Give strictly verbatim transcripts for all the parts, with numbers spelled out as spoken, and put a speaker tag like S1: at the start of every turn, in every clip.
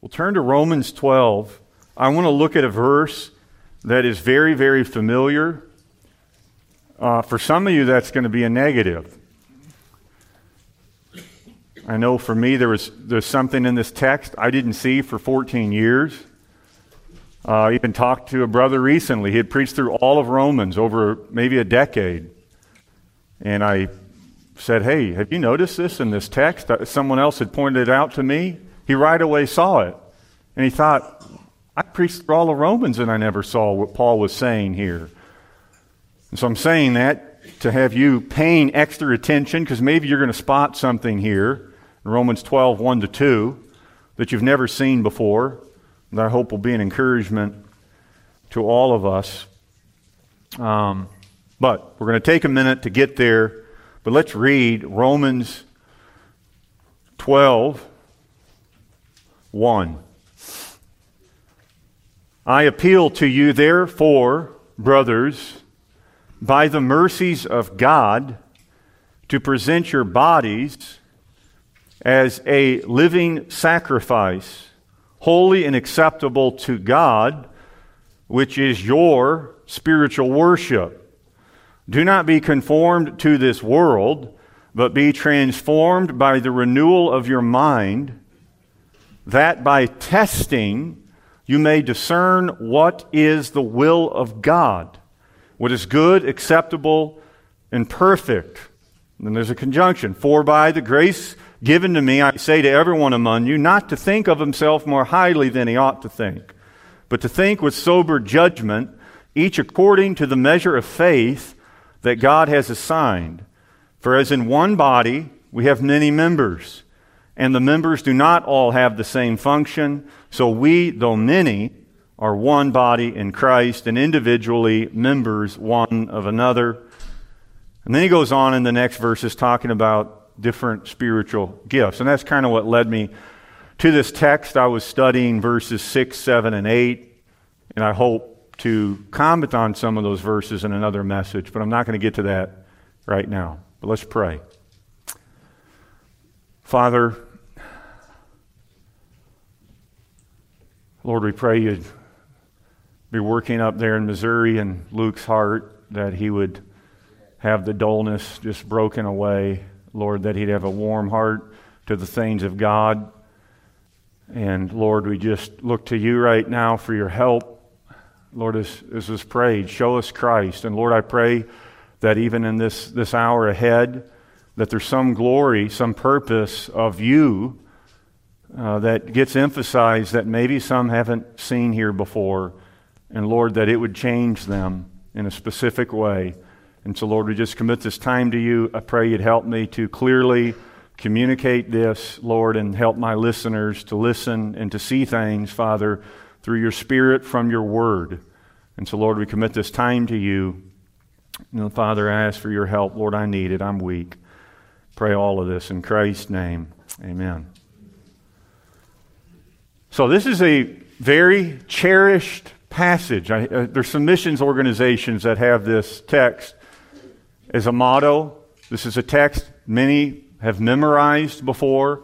S1: We'll turn to Romans twelve. I want to look at a verse that is very, very familiar. Uh, for some of you, that's going to be a negative. I know for me, there was there's something in this text I didn't see for fourteen years. Uh, I even talked to a brother recently. He had preached through all of Romans over maybe a decade. And I said, hey, have you noticed this in this text? Someone else had pointed it out to me. He right away saw it. And he thought, I preached through all of Romans and I never saw what Paul was saying here. And so I'm saying that to have you paying extra attention, because maybe you're going to spot something here in Romans twelve, one to two, that you've never seen before. And I hope will be an encouragement to all of us. Um, but we're going to take a minute to get there. But let's read Romans twelve, one. I appeal to you, therefore, brothers, by the mercies of God, to present your bodies as a living sacrifice, holy and acceptable to God, which is your spiritual worship. Do not be conformed to this world, but be transformed by the renewal of your mind, that by testing you may discern what is the will of God, what is good, acceptable, and perfect. And then there's a conjunction. For by the grace given to me, I say to everyone among you, not to think of himself more highly than he ought to think, but to think with sober judgment, each according to the measure of faith that God has assigned. For as in one body we have many members, and the members do not all have the same function, so we, though many, are one body in Christ, and individually members one of another. And then he goes on in the next verses talking about different spiritual gifts. And that's kind of what led me to this text. I was studying verses six, seven, and eight, and I hope to comment on some of those verses in another message, but I'm not going to get to that right now. But let's pray. Father, Lord, we pray you'd be working up there in Missouri in Luke's heart, that he would have the dullness just broken away. Lord, that he'd have a warm heart to the things of God. And Lord, we just look to you right now for your help. Lord, as, as is prayed, show us Christ. And Lord, I pray that even in this, this hour ahead, that there's some glory, some purpose of you uh, that gets emphasized that maybe some haven't seen here before. And Lord, that it would change them in a specific way. And so Lord, we just commit this time to you. I pray you'd help me to clearly communicate this, Lord, and help my listeners to listen and to see things, Father, through your Spirit from your Word. And so, Lord, we commit this time to you. And Father, I ask for your help. Lord, I need it. I'm weak. Pray all of this in Christ's name. Amen. So this is a very cherished passage. I, uh, there's some missions organizations that have this text as a motto. This is a text many have memorized before.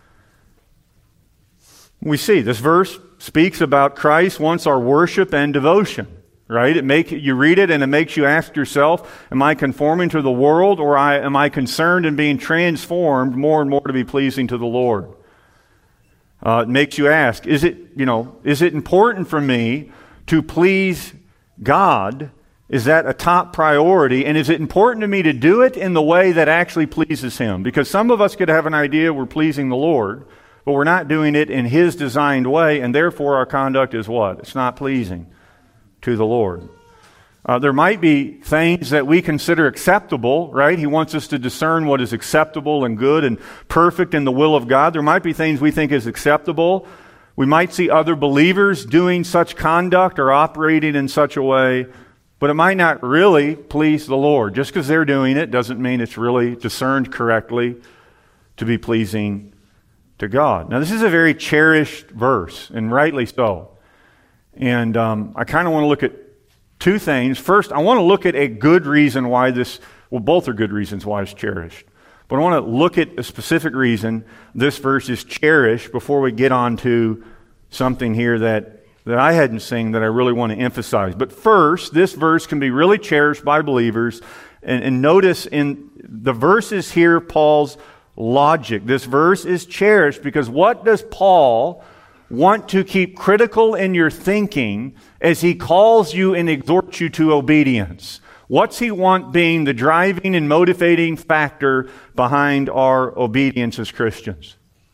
S1: We see this verse speaks about Christ wants our worship and devotion, right? It make you read it and it makes you ask yourself, am I conforming to the world, or I, am I concerned in being transformed more and more to be pleasing to the Lord? Uh, it makes you ask, is it, you know, is it important for me to please God? Is that a top priority? And is it important to me to do it in the way that actually pleases Him? Because some of us could have an idea we're pleasing the Lord, but we're not doing it in His designed way, and therefore our conduct is what? It's not pleasing to the Lord. Uh, there might be things that we consider acceptable, right? He wants us to discern what is acceptable and good and perfect in the will of God. There might be things we think is acceptable. We might see other believers doing such conduct or operating in such a way, but it might not really please the Lord. Just because they're doing it doesn't mean it's really discerned correctly to be pleasing to God. Now, this is a very cherished verse, and rightly so. And um, I kind of want to look at two things. First, I want to look at a good reason why this, well, both are good reasons why it's cherished. But I want to look at a specific reason this verse is cherished before we get on to something here that, that I hadn't seen that I really want to emphasize. But first, this verse can be really cherished by believers. And, and notice in the verses here, Paul's logic. This verse is cherished because what does Paul want to keep critical in your thinking as he calls you and exhorts you to obedience? What's he want being the driving and motivating factor behind our obedience as Christians?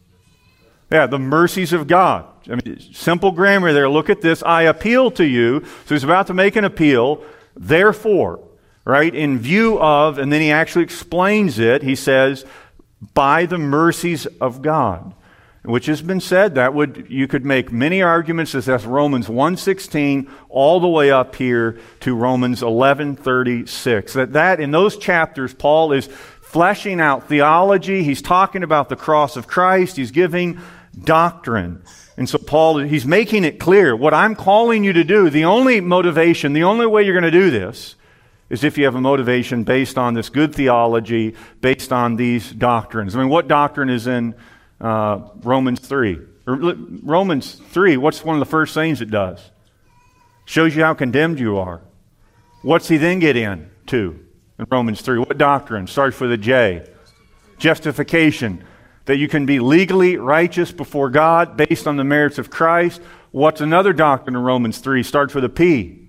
S1: Yeah, the mercies of God. I mean, simple grammar there. Look at this. I appeal to you. So he's about to make an appeal. Therefore, right, in view of, and then he actually explains it. He says, by the mercies of God. Which has been said, that would you could make many arguments as that's Romans one sixteen all the way up here to Romans eleven thirty-six. That that in those chapters, Paul is fleshing out theology. He's talking about the cross of Christ. He's giving doctrine. And so Paul, he's making it clear what I'm calling you to do. The only motivation, the only way you're going to do this is if you have a motivation based on this good theology, based on these doctrines. I mean, what doctrine is in Uh, Romans three. Romans three, what's one of the first things it does? Shows you how condemned you are. What's he then get into in Romans three? What doctrine? Starts with a J. Justification. That you can be legally righteous before God based on the merits of Christ. What's another doctrine in Romans three? Starts with a P.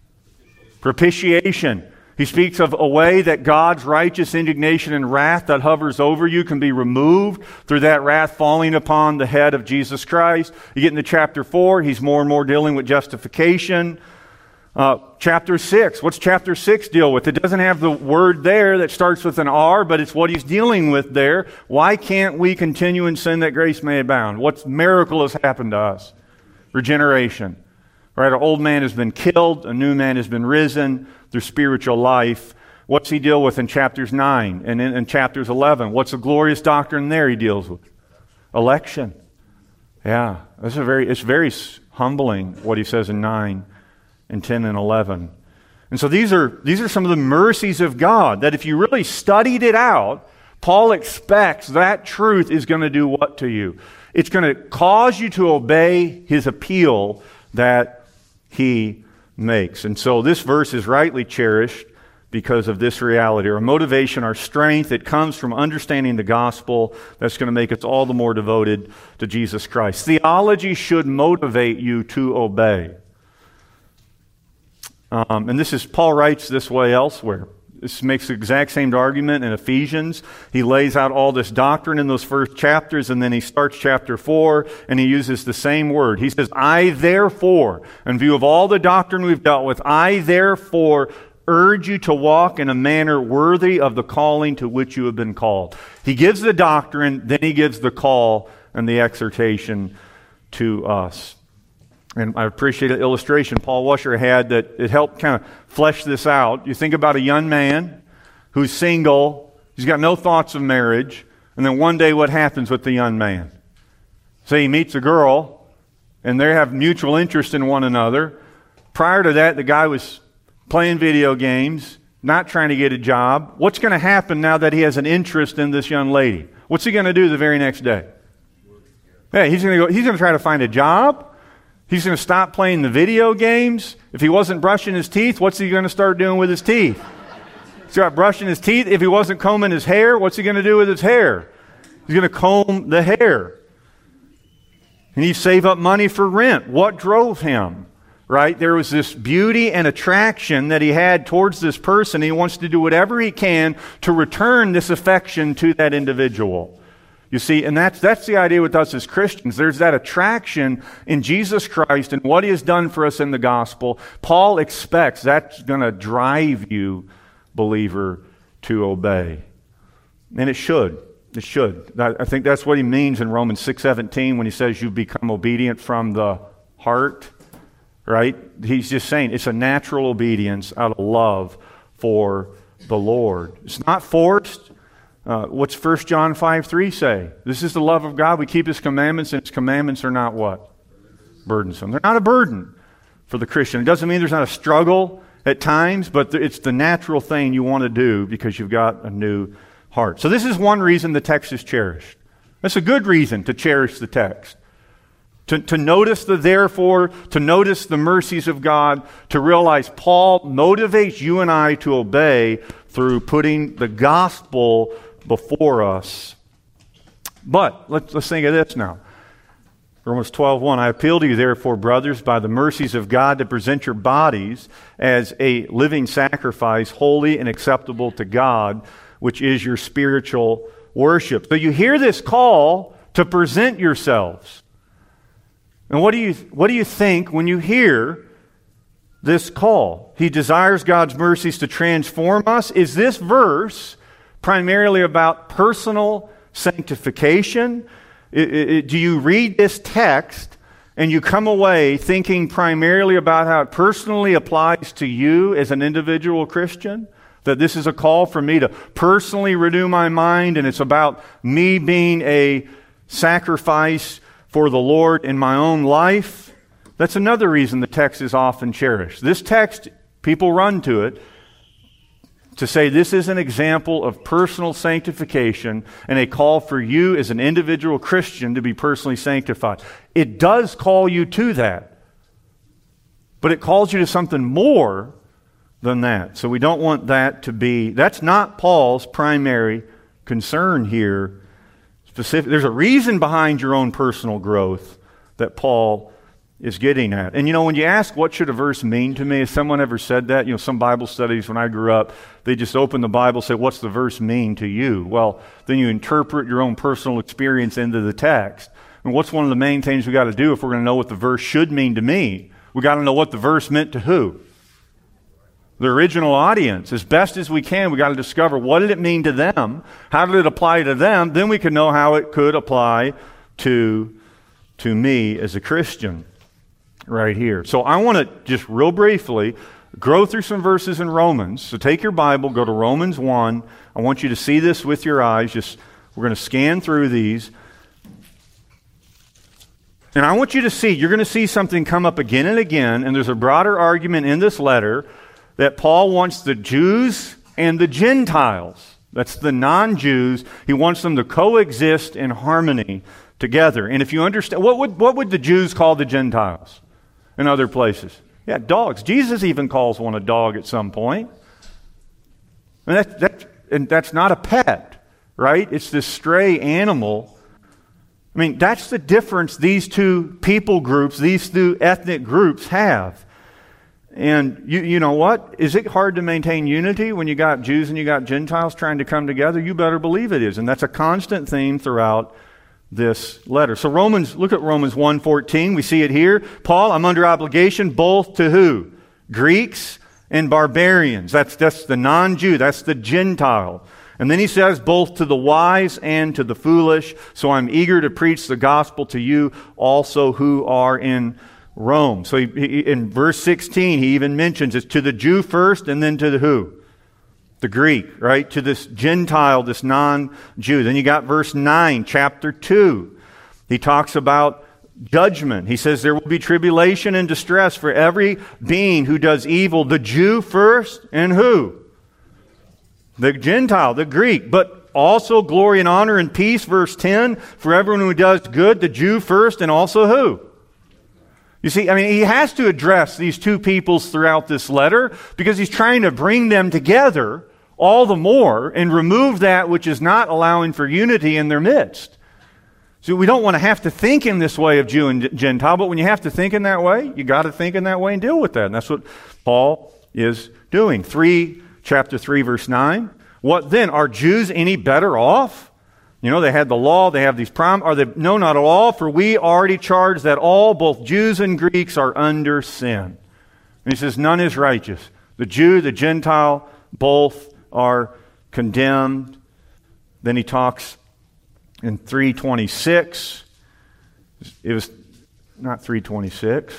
S1: Propitiation. He speaks of a way that God's righteous indignation and wrath that hovers over you can be removed through that wrath falling upon the head of Jesus Christ. You get into chapter four, he's more and more dealing with justification. Uh, chapter six, what's chapter six deal with? It doesn't have the word there that starts with an R, but it's what he's dealing with there. Why can't we continue in sin that grace may abound? What miracle has happened to us? Regeneration. Right, our old man has been killed, a new man has been risen through spiritual life. What's he deal with in chapters nine and in, in chapters eleven? What's the glorious doctrine there he deals with? Election. Yeah, that's a very it's very humbling what he says in nine and ten and eleven. And so these are these are some of the mercies of God that if you really studied it out, Paul expects that truth is going to do what to you? It's going to cause you to obey his appeal that he makes. And so this verse is rightly cherished because of this reality. Our motivation, our strength, it comes from understanding the gospel that's going to make us all the more devoted to Jesus Christ. Theology should motivate you to obey. Um, and this is, Paul writes this way elsewhere. This makes the exact same argument in Ephesians. He lays out all this doctrine in those first chapters, and then he starts chapter four, and he uses the same word. He says, I therefore, in view of all the doctrine we've dealt with, I therefore urge you to walk in a manner worthy of the calling to which you have been called. He gives the doctrine, then he gives the call and the exhortation to us. And I appreciate an illustration Paul Washer had that it helped kind of flesh this out. You think about a young man who's single, he's got no thoughts of marriage, and then one day what happens with the young man? Say he meets a girl, and they have mutual interest in one another. Prior to that, the guy was playing video games, not trying to get a job. What's going to happen now that he has an interest in this young lady? What's he going to do the very next day? Yeah, he's going to go. He's going to try to find a job. He's going to stop playing the video games. If he wasn't brushing his teeth, what's he going to start doing with his teeth? He's got brushing his teeth. If he wasn't combing his hair, what's he going to do with his hair? He's going to comb the hair. And he save up money for rent. What drove him? Right? There was this beauty and attraction that he had towards this person. He wants to do whatever he can to return this affection to that individual. You see, and that's that's the idea with us as Christians. There's that attraction in Jesus Christ and what he has done for us in the gospel. Paul expects that's going to drive you, believer, to obey. And it should. It should. I think that's what he means in Romans six seventeen when he says you become obedient from the heart. Right? He's just saying it's a natural obedience out of love for the Lord. It's not forced. Uh, what's First John five three say? This is the love of God. We keep his commandments, and his commandments are not what? Burdensome. They're not a burden for the Christian. It doesn't mean there's not a struggle at times, but it's the natural thing you want to do because you've got a new heart. So this is one reason the text is cherished. That's a good reason to cherish the text. To, to notice the therefore, to notice the mercies of God, to realize Paul motivates you and I to obey through putting the gospel before us. But let's, let's think of this now. Romans twelve one, I appeal to you, therefore, brothers, by the mercies of God, to present your bodies as a living sacrifice, holy and acceptable to God, which is your spiritual worship. So you hear this call to present yourselves. And what do you what do you think when you hear this call? He desires God's mercies to transform us. Is this verse primarily about personal sanctification? It, it, do you read this text and you come away thinking primarily about how it personally applies to you as an individual Christian? That this is a call for me to personally renew my mind, and it's about me being a sacrifice for the Lord in my own life? That's another reason the text is often cherished. This text, people run to it to say this is an example of personal sanctification and a call for you as an individual Christian to be personally sanctified. It does call you to that, but it calls you to something more than that. So we don't want that to be, that's not Paul's primary concern here. Specific, there's a reason behind your own personal growth that Paul is getting at. And you know, when you ask what should a verse mean to me, has someone ever said that? You know, some Bible studies when I grew up, they just open the Bible and say, what's the verse mean to you? Well, then you interpret your own personal experience into the text. And what's one of the main things we got to do if we're going to know what the verse should mean to me? We got to know what the verse meant to who? The original audience. As best as we can, we got to discover what did it mean to them? How did it apply to them? Then we can know how it could apply to, to me as a Christian right here. So I want to just real briefly go through some verses in Romans. So take your Bible, go to Romans one. I want you to see this with your eyes. Just we're going to scan through these. And I want you to see, you're going to see something come up again and again, and there's a broader argument in this letter that Paul wants the Jews and the Gentiles, that's the non-Jews, he wants them to coexist in harmony together. And if you understand, what would, what would the Jews call the Gentiles in other places? Yeah, dogs. Jesus even calls one a dog at some point. And, that, that, and that's not a pet, right? It's this stray animal. I mean, that's the difference these two people groups, these two ethnic groups have. And you you know what? Is it hard to maintain unity when you got Jews and you got Gentiles trying to come together? You better believe it is. And that's a constant theme throughout this letter. So Romans, look at Romans one fourteen. We see it here. Paul, I'm under obligation both to who? Greeks and barbarians. That's, that's the non-Jew. That's the Gentile. And then he says, both to the wise and to the foolish. So I'm eager to preach the gospel to you also who are in Rome. So he, he, in verse sixteen, he even mentions it's to the Jew first and then to the who? The Greek, right? To this Gentile, this non-Jew. Then you got verse nine, chapter two. He talks about judgment. He says there will be tribulation and distress for every being who does evil. The Jew first and who? The Gentile, the Greek. But also glory and honor and peace, verse ten, for everyone who does good, the Jew first and also who? You see, I mean, he has to address these two peoples throughout this letter because he's trying to bring them together all the more and remove that which is not allowing for unity in their midst. So we don't want to have to think in this way of Jew and Gentile, but when you have to think in that way, you got to think in that way and deal with that. And that's what Paul is doing. Three, chapter three, verse nine. What then? Are Jews any better off? You know, they had the law, they have these prom. Are they? No, not at all, for we already charge that all, both Jews and Greeks, are under sin. And he says, none is righteous. The Jew, the Gentile, both are condemned. Then he talks in three twenty-six. It was not three twenty-six.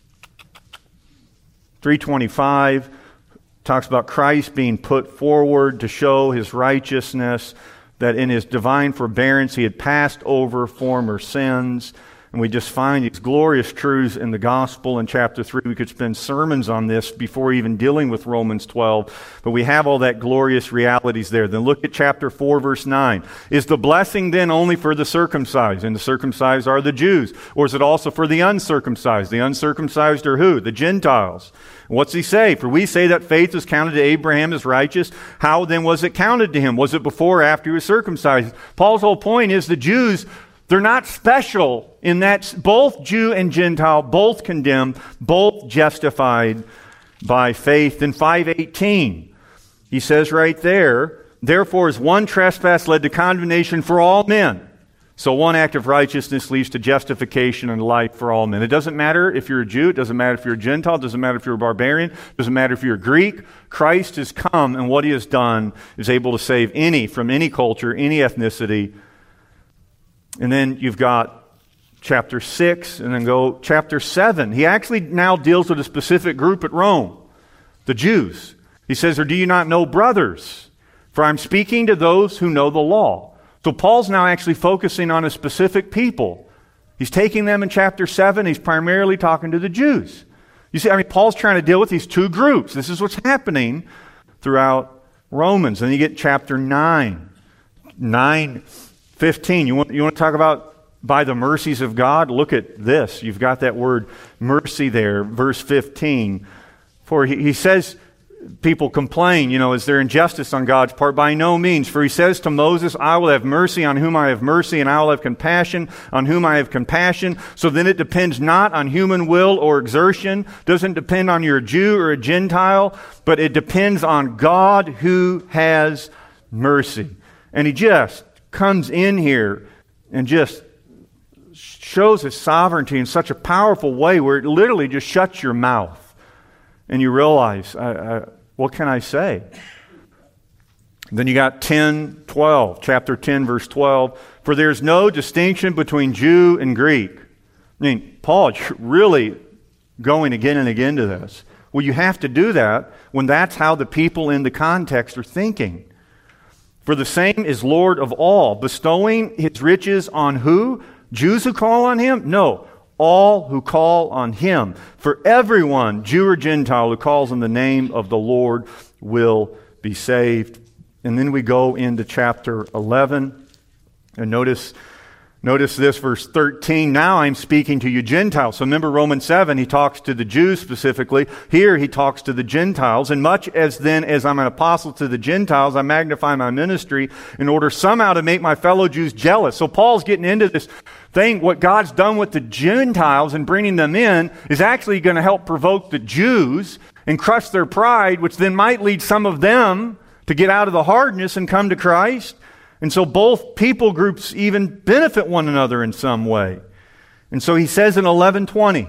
S1: three twenty-five talks about Christ being put forward to show his righteousness, that in his divine forbearance he had passed over former sins. And we just find these glorious truths in the gospel in chapter three. We could spend sermons on this before even dealing with Romans twelve. But we have all that glorious realities there. Then look at chapter four, verse nine. Is the blessing then only for the circumcised? And the circumcised are the Jews. Or is it also for the uncircumcised? The uncircumcised are who? The Gentiles. What's he say? For we say that faith is counted to Abraham as righteous. How then was it counted to him? Was it before or after he was circumcised? Paul's whole point is the Jews, they're not special in that both Jew and Gentile, both condemned, both justified by faith. In five eighteen, he says right there, therefore as one trespass led to condemnation for all men, so one act of righteousness leads to justification and life for all men. It doesn't matter if you're a Jew, it doesn't matter if you're a Gentile, it doesn't matter if you're a barbarian, it doesn't matter if you're a Greek. Christ has come, and what he has done is able to save any from any culture, any ethnicity. And then you've got chapter six, and then go chapter seven. He actually now deals with a specific group at Rome, the Jews. He says, or do you not know, brothers? For I'm speaking to those who know the law. So Paul's now actually focusing on a specific people. He's taking them in chapter seven. He's primarily talking to the Jews. You see, I mean, Paul's trying to deal with these two groups. This is what's happening throughout Romans. And you get chapter nine. nine fifteen. You want, you want to talk about by the mercies of God? Look at this. You've got that word mercy there, verse fifteen. For he, he says, people complain, you know, is there injustice on God's part? By no means. For he says to Moses, I will have mercy on whom I have mercy, and I will have compassion on whom I have compassion. So then it depends not on human will or exertion. Doesn't depend on you're a Jew or a Gentile, but it depends on God who has mercy. And he just comes in here and just shows his sovereignty in such a powerful way where it literally just shuts your mouth. And you realize, I, I, what can I say? Then you got ten, twelve, chapter ten, verse twelve. For there's no distinction between Jew and Greek. I mean, Paul, you're really going again and again to this. Well, you have to do that when that's how the people in the context are thinking. For the same is Lord of all, bestowing his riches on who? Jews who call on him? No. All who call on him. For everyone, Jew or Gentile, who calls on the name of the Lord will be saved. And then we go into chapter eleven. And notice, notice this, verse thirteen. Now I'm speaking to you Gentiles. So remember Romans seven, he talks to the Jews specifically. Here he talks to the Gentiles. And much as then as I'm an apostle to the Gentiles, I magnify my ministry in order somehow to make my fellow Jews jealous. So Paul's getting into this thing, what God's done with the Gentiles and bringing them in is actually going to help provoke the Jews and crush their pride, which then might lead some of them to get out of the hardness and come to Christ. And so both people groups even benefit one another in some way. And so he says in eleven twenty,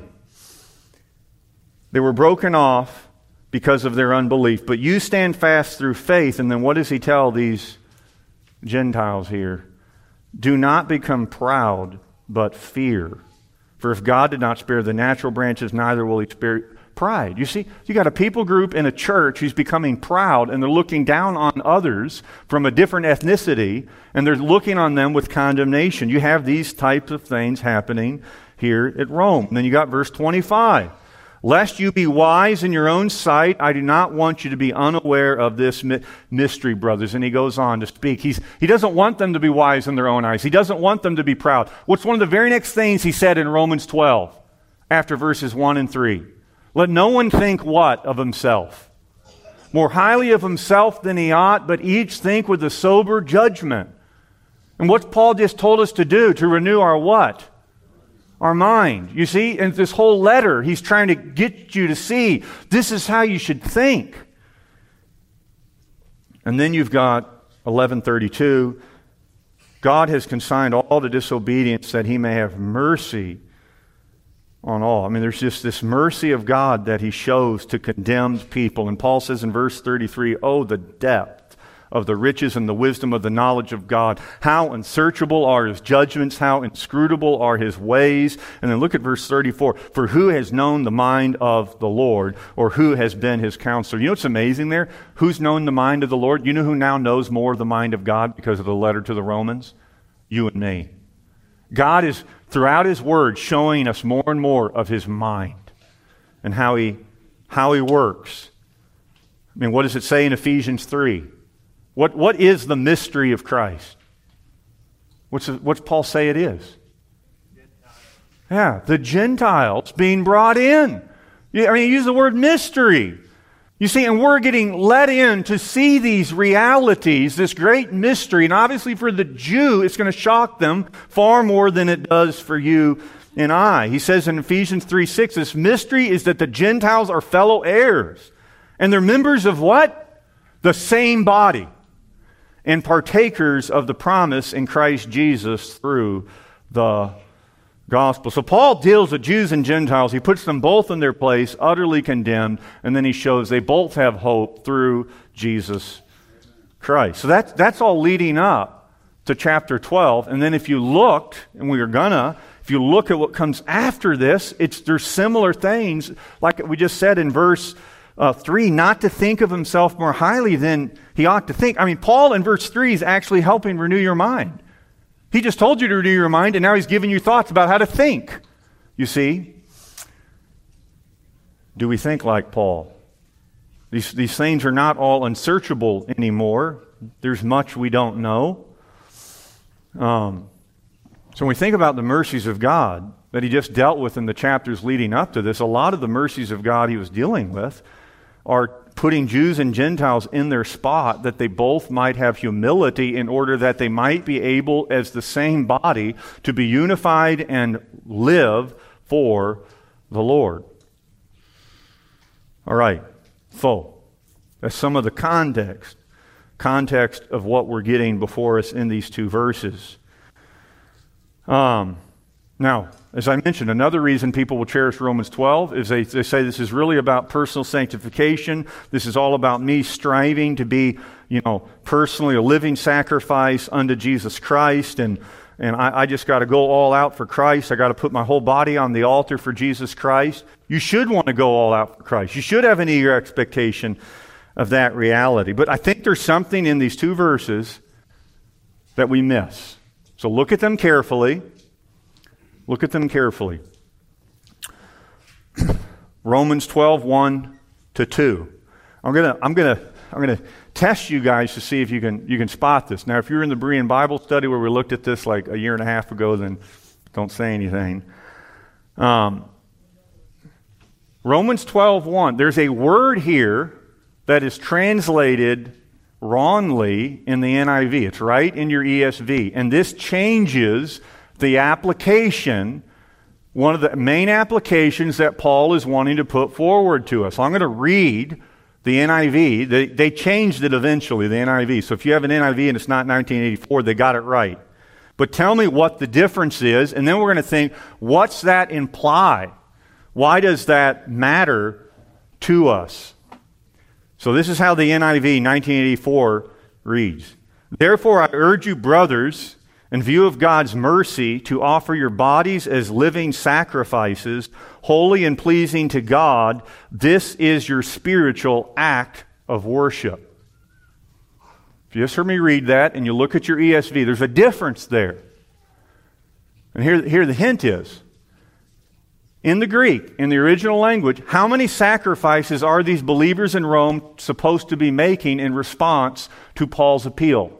S1: they were broken off because of their unbelief, but you stand fast through faith. And then what does he tell these Gentiles here? Do not become proud, but fear. For if God did not spare the natural branches, neither will he spare pride. You see, you got a people group in a church who's becoming proud, and they're looking down on others from a different ethnicity, and they're looking on them with condemnation. You have these types of things happening here at Rome. And then you got verse twenty-five. Lest you be wise in your own sight, I do not want you to be unaware of this mi- mystery, brothers. And he goes on to speak. He's, he doesn't want them to be wise in their own eyes. He doesn't want them to be proud. What's one of the very next things he said in Romans twelve, after verses one and three? Let no one think what of himself? More highly of himself than he ought, but each think with a sober judgment. And what's Paul just told us to do? To renew our what? Our mind. You see, in this whole letter, he's trying to get you to see this is how you should think. And then you've got eleven thirty-two. God has consigned all to disobedience that he may have mercy on all. I mean, there's just this mercy of God that he shows to condemned people. And Paul says in verse thirty-three, oh, the depth of the riches and the wisdom of the knowledge of God. How unsearchable are his judgments, how inscrutable are his ways. And then look at verse thirty-four. For who has known the mind of the Lord, or who has been his counselor? You know what's amazing there? Who's known the mind of the Lord? You know who now knows more of the mind of God because of the letter to the Romans? You and me. God is, throughout his word, showing us more and more of his mind and how he, how he works. I mean, what does it say in Ephesians three? What, what is the mystery of Christ? What's, what's Paul say it is? Yeah, the Gentiles being brought in. I mean, use the word mystery. You see, and we're getting let in to see these realities, this great mystery. And obviously for the Jew, it's going to shock them far more than it does for you and I. He says in Ephesians three six, this mystery is that the Gentiles are fellow heirs. And they're members of what? The same body. And partakers of the promise in Christ Jesus through the gospel. So Paul deals with Jews and Gentiles. He puts them both in their place, utterly condemned, and then he shows they both have hope through Jesus Christ. So that's, that's all leading up to chapter twelve. And then if you looked, and we are gonna, if you look at what comes after this, it's there's similar things, like we just said in verse uh, three, not to think of himself more highly than he ought to think. I mean, Paul in verse three is actually helping renew your mind. He just told you to renew your mind, and now he's giving you thoughts about how to think. You see? Do we think like Paul? These, these things are not all unsearchable anymore. There's much we don't know. Um, so when we think about the mercies of God that he just dealt with in the chapters leading up to this, a lot of the mercies of God he was dealing with are putting Jews and Gentiles in their spot, that they both might have humility in order that they might be able, as the same body, to be unified and live for the Lord. All right, so that's some of the context, context of what we're getting before us in these two verses. Um, now, as I mentioned, another reason people will cherish Romans twelve is they, they say this is really about personal sanctification. This is all about me striving to be, you know, personally a living sacrifice unto Jesus Christ. And, and I, I just got to go all out for Christ. I got to put my whole body on the altar for Jesus Christ. You should want to go all out for Christ. You should have an eager expectation of that reality. But I think there's something in these two verses that we miss. So look at them carefully. Look at them carefully. Romans twelve, one to two. I'm gonna, I'm gonna, I'm gonna test you guys to see if you can, you can spot this. Now, if you're in the Berean Bible study where we looked at this like a year and a half ago, then don't say anything. Um, Romans twelve, one. There's a word here that is translated wrongly in the N I V. It's right in your E S V, and this changes the application, one of the main applications that Paul is wanting to put forward to us. I'm going to read the N I V. They, they changed it eventually, the N I V. So if you have an N I V and it's not nineteen eighty-four, they got it right. But tell me what the difference is, and then we're going to think, what's that imply? Why does that matter to us? So this is how the N I V nineteen eighty-four reads. Therefore I urge you, brothers, in view of God's mercy, to offer your bodies as living sacrifices, holy and pleasing to God. This is your spiritual act of worship. If you just heard me read that and you look at your E S V, there's a difference there. And here, here the hint is. In the Greek, in the original language, how many sacrifices are these believers in Rome supposed to be making in response to Paul's appeal?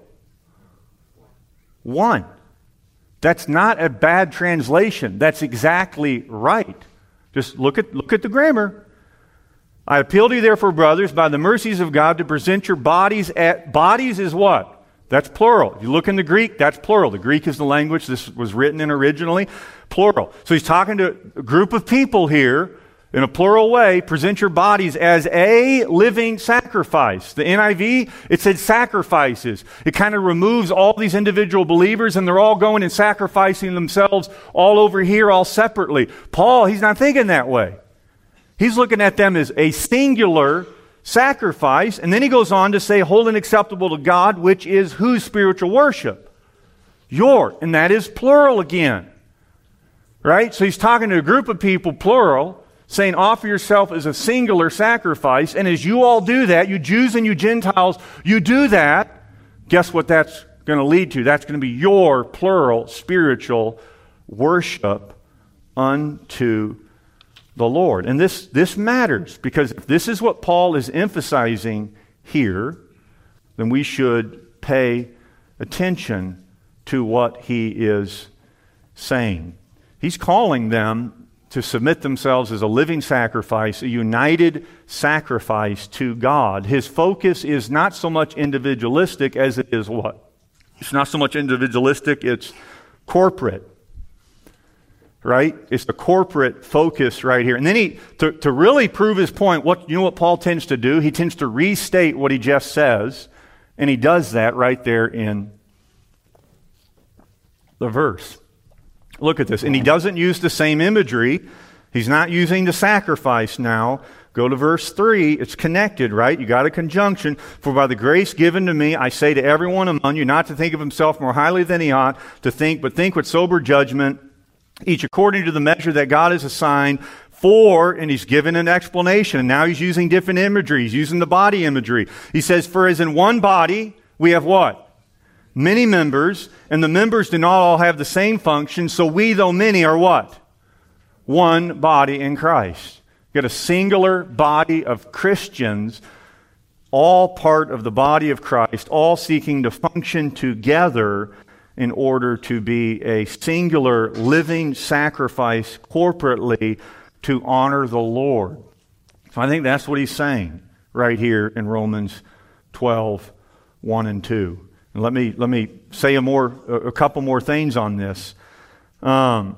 S1: One. That's not a bad translation. That's exactly right. Just look at look at the grammar. I appeal to you, therefore, brothers, by the mercies of God, to present your bodies at... Bodies is what? That's plural. If you look in the Greek, that's plural. The Greek is the language this was written in originally. Plural. So he's talking to a group of people here in a plural way. Present your bodies as a living sacrifice. The N I V, it said sacrifices. It kind of removes all these individual believers and they're all going and sacrificing themselves all over here, all separately. Paul, he's not thinking that way. He's looking at them as a singular sacrifice, and then he goes on to say, holy and acceptable to God, which is whose spiritual worship? Your, and that is plural again. Right? So he's talking to a group of people, plural, saying offer yourself as a singular sacrifice, and as you all do that, you Jews and you Gentiles, you do that, guess what that's going to lead to? That's going to be your plural spiritual worship unto the Lord. And this, this matters, because if this is what Paul is emphasizing here, then we should pay attention to what he is saying. He's calling them to submit themselves as a living sacrifice, a united sacrifice to God. His focus is not so much individualistic as it is what? It's not so much individualistic, it's corporate. Right? It's the corporate focus right here. And then he, to, to really prove his point, what you know what Paul tends to do? He tends to restate what he just says, and he does that right there in the verse. Look at this. And he doesn't use the same imagery. He's not using the sacrifice now. Go to verse three. It's connected, right? You got a conjunction. For by the grace given to me, I say to everyone among you not to think of himself more highly than he ought to think, but think with sober judgment, each according to the measure that God has assigned. For, and he's given an explanation, and now he's using different imagery. He's using the body imagery. He says, for as in one body, we have what? Many members, and the members do not all have the same function, so we, though many, are what? One body in Christ. You got a singular body of Christians, all part of the body of Christ, all seeking to function together in order to be a singular living sacrifice corporately to honor the Lord. So I think that's what he's saying right here in Romans twelve, one and two. And let me let me say a more a couple more things on this. Um,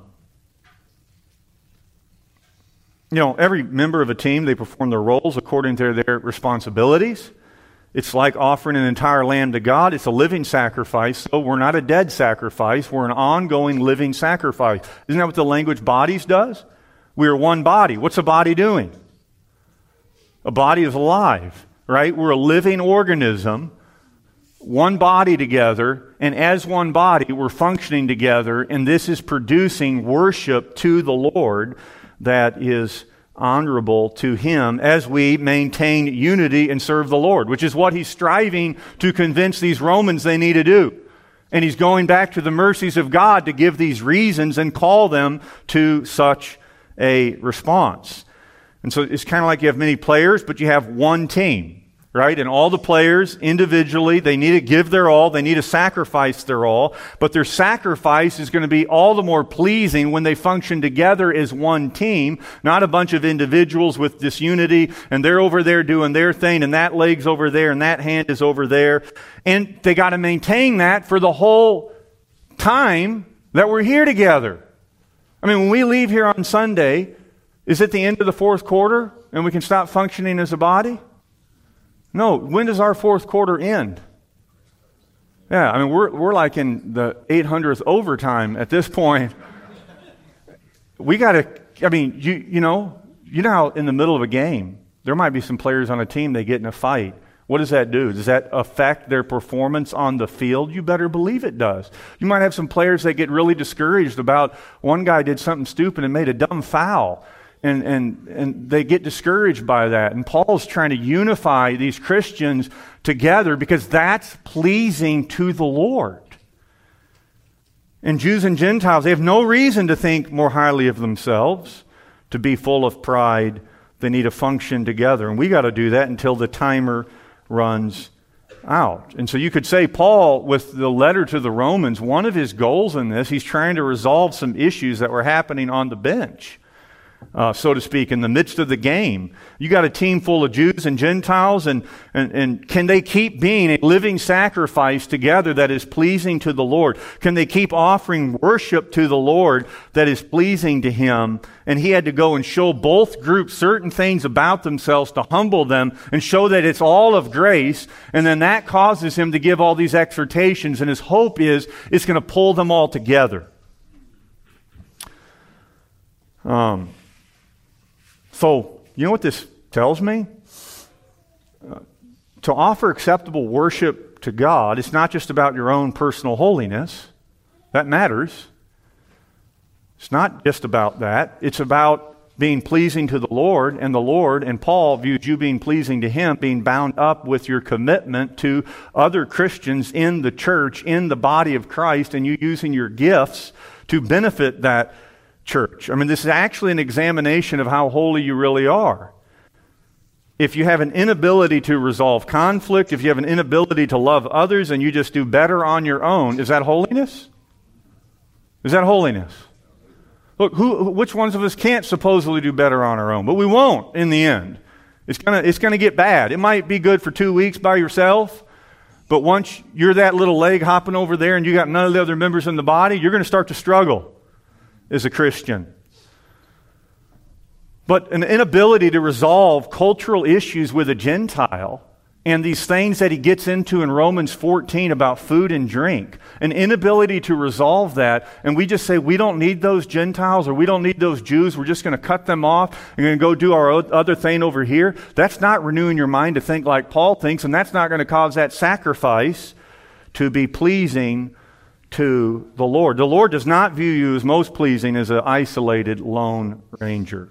S1: you know, every member of a team, they perform their roles according to their responsibilities. It's like offering an entire lamb to God. It's a living sacrifice, so we're not a dead sacrifice. We're an ongoing living sacrifice. Isn't that what the language bodies does? We are one body. What's a body doing? A body is alive, right? We're a living organism, one body together, and as one body, we're functioning together, and this is producing worship to the Lord that is honorable to Him as we maintain unity and serve the Lord, which is what he's striving to convince these Romans they need to do. And he's going back to the mercies of God to give these reasons and call them to such a response. And so it's kind of like you have many players, but you have one team, right? And all the players individually, they need to give their all, they need to sacrifice their all, but their sacrifice is going to be all the more pleasing when they function together as one team, not a bunch of individuals with disunity, and they're over there doing their thing, and that leg's over there, and that hand is over there. And they got to maintain that for the whole time that we're here together. I mean, when we leave here on Sunday, is it the end of the fourth quarter and we can stop functioning as a body? No. When does our fourth quarter end? Yeah, I mean, we're we're like in the eight hundredth overtime at this point. We got to, I mean, you you know, you know how in the middle of a game, there might be some players on a team, they get in a fight. What does that do? Does that affect their performance on the field? You better believe it does. You might have some players that get really discouraged about one guy did something stupid and made a dumb foul. And, and, and they get discouraged by that. And Paul's trying to unify these Christians together because that's pleasing to the Lord. And Jews and Gentiles, they have no reason to think more highly of themselves, to be full of pride. They need to function together. And we got to do that until the timer runs out. And so you could say Paul, with the letter to the Romans, one of his goals in this, he's trying to resolve some issues that were happening on the bench. Uh, so to speak, in the midst of the game. You got a team full of Jews and Gentiles, and, and, and can they keep being a living sacrifice together that is pleasing to the Lord? Can they keep offering worship to the Lord that is pleasing to Him? And he had to go and show both groups certain things about themselves to humble them and show that it's all of grace, and then that causes him to give all these exhortations, and his hope is it's going to pull them all together. Um... So, you know what this tells me? Uh, to offer acceptable worship to God, it's not just about your own personal holiness. That matters. It's not just about that. It's about being pleasing to the Lord, and the Lord, and Paul views you being pleasing to Him, being bound up with your commitment to other Christians in the church, in the body of Christ, and you using your gifts to benefit that church. I mean, this is actually an examination of how holy you really are. If you have an inability to resolve conflict, if you have an inability to love others and you just do better on your own, is that holiness? Is that holiness? Look, who, which ones of us can't supposedly do better on our own? But we won't in the end. It's gonna, it's gonna get bad. It might be good for two weeks by yourself, but once you're that little leg hopping over there and you got none of the other members in the body, you're going to start to struggle as a Christian. But an inability to resolve cultural issues with a Gentile and these things that he gets into in Romans fourteen about food and drink, an inability to resolve that, and we just say we don't need those Gentiles or we don't need those Jews, we're just going to cut them off and going to go do our other thing over here, that's not renewing your mind to think like Paul thinks, and that's not going to cause that sacrifice to be pleasing to the Lord. The Lord does not view you as most pleasing as an isolated lone ranger.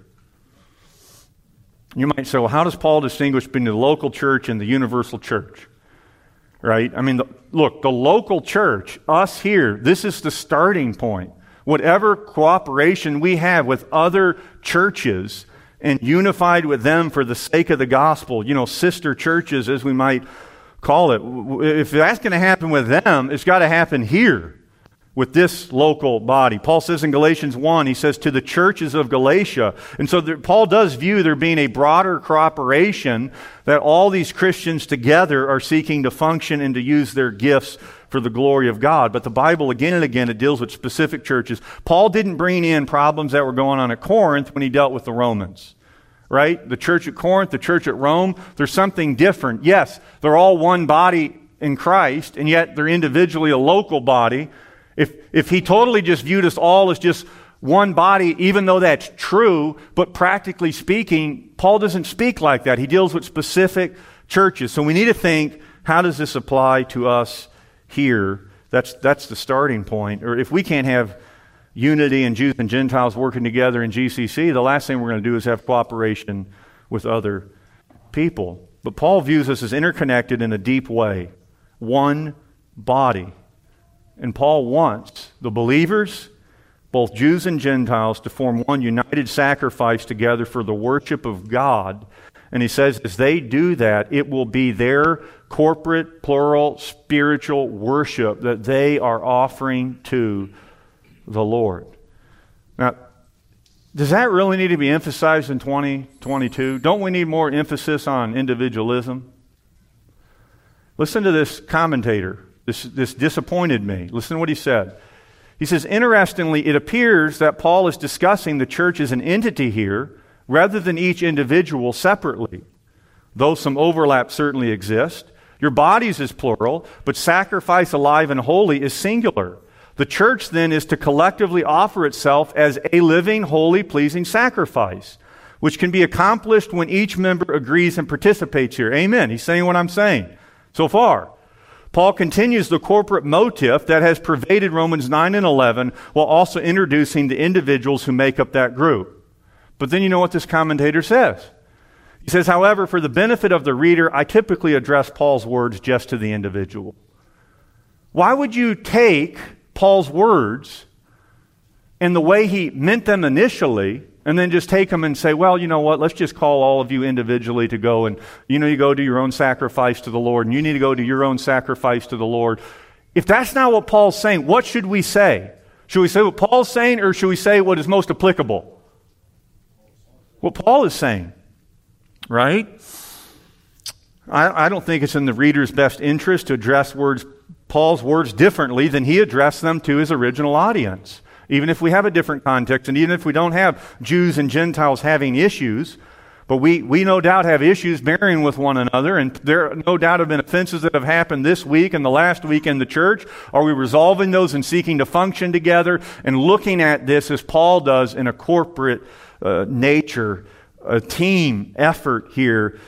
S1: You might say, well, how does Paul distinguish between the local church and the universal church? Right? I mean, the, look, the local church, us here, this is the starting point. Whatever cooperation we have with other churches and unified with them for the sake of the gospel, you know, sister churches as we might call it, if that's going to happen with them, it's got to happen here with this local body. Paul says in Galatians one, he says, to the churches of Galatia. And so there, Paul does view there being a broader cooperation that all these Christians together are seeking to function and to use their gifts for the glory of God. But the Bible, again and again, it deals with specific churches. Paul didn't bring in problems that were going on at Corinth when he dealt with the Romans. Right? The church at Corinth, the church at Rome, there's something different. Yes, they're all one body in Christ, and yet they're individually a local body. If if he totally just viewed us all as just one body, even though that's true, but practically speaking, Paul doesn't speak like that. He deals with specific churches. So we need to think, how does this apply to us here? That's that's the starting point. Or if we can't have unity and Jews and Gentiles working together in G C C, the last thing we're going to do is have cooperation with other people. But Paul views us as interconnected in a deep way. One body. And Paul wants the believers, both Jews and Gentiles, to form one united sacrifice together for the worship of God. And he says as they do that, it will be their corporate, plural, spiritual worship that they are offering to the Lord. Now, does that really need to be emphasized in twenty twenty-two? Don't we need more emphasis on individualism? Listen to this commentator. This, this disappointed me. Listen to what he said. He says, interestingly, it appears that Paul is discussing the church as an entity here rather than each individual separately. Though some overlap certainly exists. Your bodies is plural, but sacrifice alive and holy is singular. The church then is to collectively offer itself as a living, holy, pleasing sacrifice, which can be accomplished when each member agrees and participates here. Amen. He's saying what I'm saying so far. Paul continues the corporate motif that has pervaded Romans nine and eleven while also introducing the individuals who make up that group. But then you know what this commentator says. He says, however, for the benefit of the reader, I typically address Paul's words just to the individual. Why would you take Paul's words and the way he meant them initially and then just take them and say, well, you know what, let's just call all of you individually to go and, you know, you go do your own sacrifice to the Lord and you need to go do your own sacrifice to the Lord. If that's not what Paul's saying, what should we say? Should we say what Paul's saying or should we say what is most applicable? What Paul is saying, right? I, I don't think it's in the reader's best interest to address words, Paul's words differently than he addressed them to his original audience. Even if we have a different context, and even if we don't have Jews and Gentiles having issues, but we, we no doubt have issues bearing with one another, and there no doubt have been offenses that have happened this week and the last week in the church. Are we resolving those and seeking to function together and looking at this as Paul does in a corporate uh, nature, a team effort here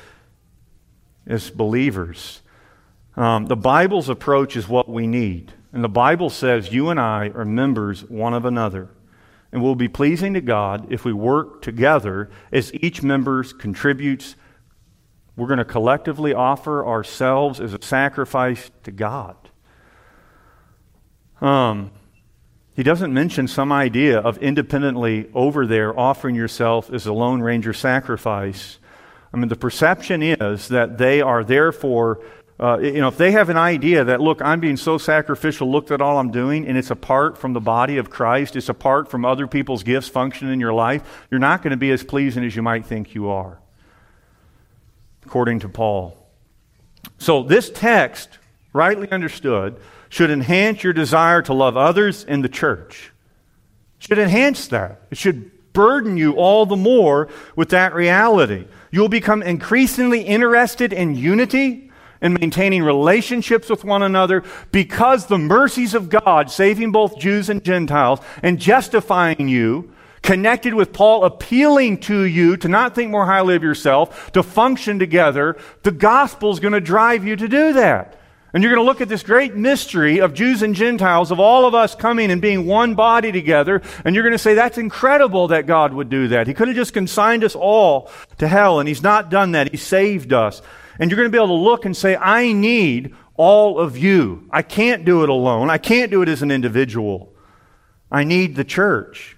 S1: as believers? Um, the Bible's approach is what we need. And the Bible says you and I are members one of another. And we'll be pleasing to God if we work together as each member contributes. We're going to collectively offer ourselves as a sacrifice to God. Um, he doesn't mention some idea of independently over there offering yourself as a Lone Ranger sacrifice. I mean, the perception is that they are therefore, uh, you know, if they have an idea that, look, I'm being so sacrificial, look at all I'm doing, and it's apart from the body of Christ, it's apart from other people's gifts functioning in your life, you're not going to be as pleasing as you might think you are, according to Paul. So this text, rightly understood, should enhance your desire to love others in the church. It should enhance that. It should burden you all the more with that reality. You'll become increasingly interested in unity and maintaining relationships with one another because the mercies of God, saving both Jews and Gentiles and justifying you, connected with Paul appealing to you to not think more highly of yourself, to function together, the gospel is going to drive you to do that. And you're going to look at this great mystery of Jews and Gentiles, of all of us coming and being one body together, and you're going to say, that's incredible that God would do that. He could have just consigned us all to hell, and He's not done that. He saved us. And you're going to be able to look and say, I need all of you. I can't do it alone. I can't do it as an individual. I need the church.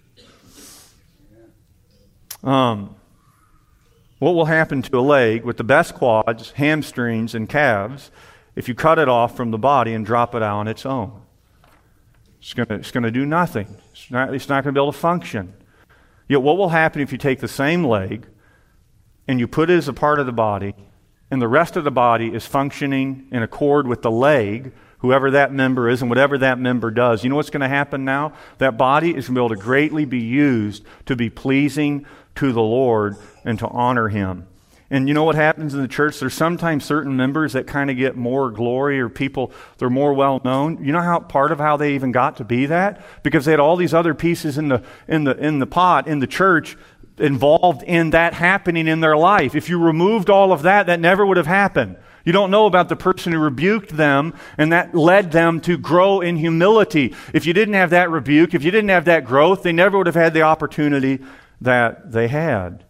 S1: Um, what will happen to a leg with the best quads, hamstrings, and calves if you cut it off from the body and drop it out on its own? It's going to, it's going to do nothing. It's not, it's not going to be able to function. Yet what will happen if you take the same leg and you put it as a part of the body, and the rest of the body is functioning in accord with the leg, whoever that member is and whatever that member does? You know what's going to happen now? That body is going to be able to greatly be used to be pleasing to the Lord and to honor Him. And you know what happens in the church? There's sometimes certain members that kind of get more glory, or people, they're more well known. You know how part of how they even got to be that? Because they had all these other pieces in the in the in the pot in the church involved in that happening in their life. If you removed all of that, that never would have happened. You don't know about the person who rebuked them, and that led them to grow in humility. If you didn't have that rebuke, if you didn't have that growth, they never would have had the opportunity that they had.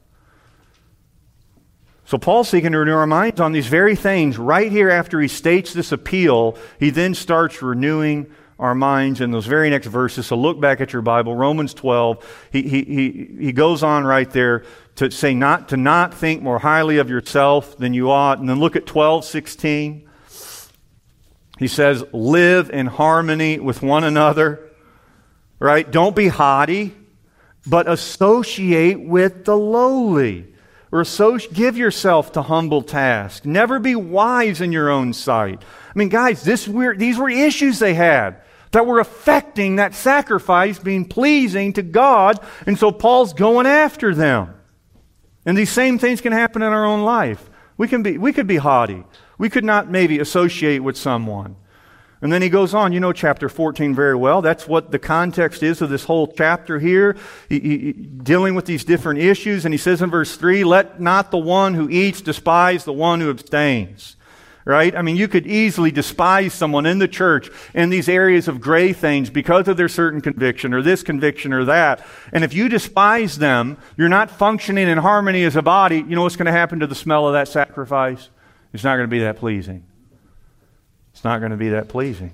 S1: So Paul's seeking to renew our minds on these very things. Right here after he states this appeal, he then starts renewing our minds in those very next verses. So look back at your Bible, Romans twelve. He, he, he, he goes on right there to say not to not think more highly of yourself than you ought. And then look at twelve sixteen. He says, live in harmony with one another. Right? Don't be haughty, but associate with the lowly. Or associate, give yourself to humble tasks. Never be wise in your own sight. I mean, guys, this were, these were issues they had that were affecting that sacrifice being pleasing to God. And so Paul's going after them. And these same things can happen in our own life. We can be, we could be haughty. We could not maybe associate with someone. And then he goes on, you know chapter fourteen very well. That's what the context is of this whole chapter here, he, he, dealing with these different issues. And he says in verse three, let not the one who eats despise the one who abstains. Right? I mean, you could easily despise someone in the church in these areas of gray things because of their certain conviction or this conviction or that. And if you despise them, you're not functioning in harmony as a body. You know what's going to happen to the smell of that sacrifice? It's not going to be that pleasing. It's not going to be that pleasing.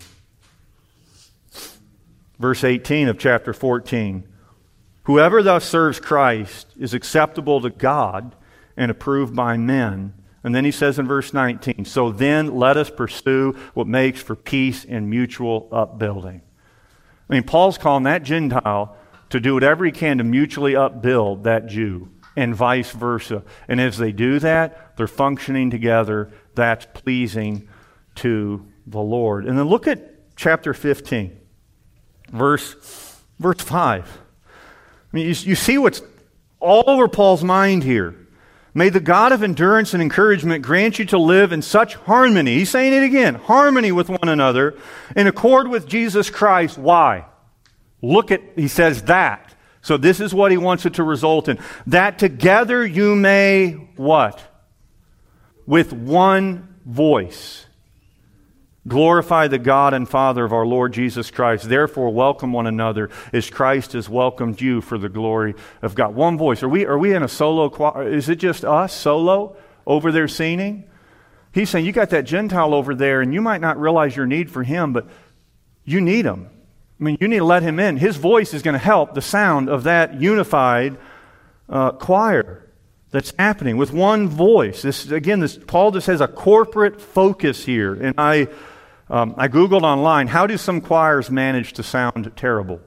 S1: Verse eighteen of chapter fourteen. Whoever thus serves Christ is acceptable to God and approved by men. And then he says in verse nineteen, so then let us pursue what makes for peace and mutual upbuilding. I mean, Paul's calling that Gentile to do whatever he can to mutually upbuild that Jew, and vice versa. And as they do that, they're functioning together. That's pleasing to the Lord. And then look at chapter fifteen, verse, verse five. I mean, you, you see what's all over Paul's mind here. May the God of endurance and encouragement grant you to live in such harmony. He's saying it again. Harmony with one another in accord with Jesus Christ. Why? Look at, he says that. So this is what he wants it to result in. That together you may, what? With one voice. Glorify the God and Father of our Lord Jesus Christ. Therefore, welcome one another as Christ has welcomed you for the glory of God. One voice. Are we, are we in a solo choir? Is it just us solo over there singing? He's saying, you got that Gentile over there, and you might not realize your need for him, but you need him. I mean, you need to let him in. His voice is going to help the sound of that unified uh, choir that's happening with one voice. This again, this Paul just has a corporate focus here. And I, um, I Googled online, how do some choirs manage to sound terrible?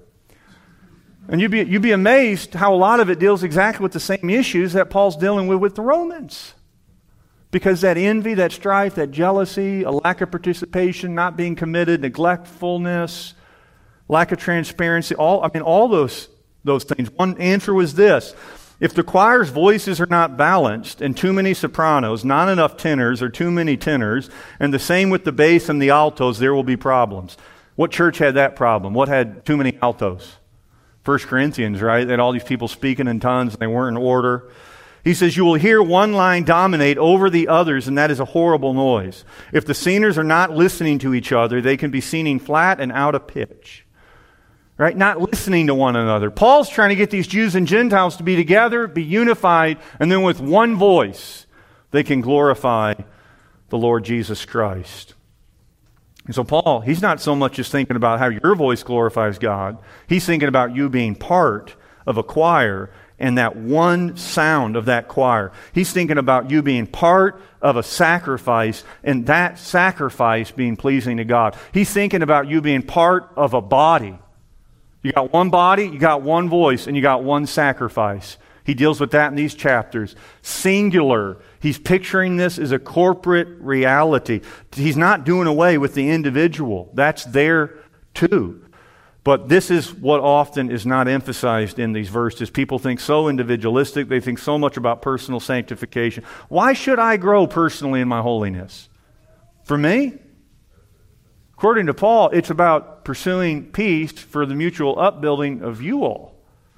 S1: And you'd be, you'd be amazed how a lot of it deals exactly with the same issues that Paul's dealing with with the Romans. Because that envy, that strife, that jealousy, a lack of participation, not being committed, neglectfulness, lack of transparency, all I mean, all those those things. One answer was this: if the choir's voices are not balanced, and too many sopranos, not enough tenors, or too many tenors, and the same with the bass and the altos, there will be problems. What church had that problem? What had too many altos? First Corinthians, right? They had all these people speaking in tongues, and they weren't in order. He says, you will hear one line dominate over the others, and that is a horrible noise. If the singers are not listening to each other, they can be singing flat and out of pitch. Right? Not listening to one another. Paul's trying to get these Jews and Gentiles to be together, be unified, and then with one voice, they can glorify the Lord Jesus Christ. And so Paul, he's not so much just thinking about how your voice glorifies God. He's thinking about you being part of a choir and that one sound of that choir. He's thinking about you being part of a sacrifice and that sacrifice being pleasing to God. He's thinking about you being part of a body. You got one body, you got one voice, and you got one sacrifice. He deals with that in these chapters. Singular. He's picturing this as a corporate reality. He's not doing away with the individual. That's there too. But this is what often is not emphasized in these verses. People think so individualistic. They think so much about personal sanctification. Why should I grow personally in my holiness? For me? According to Paul, it's about pursuing peace for the mutual upbuilding of you all.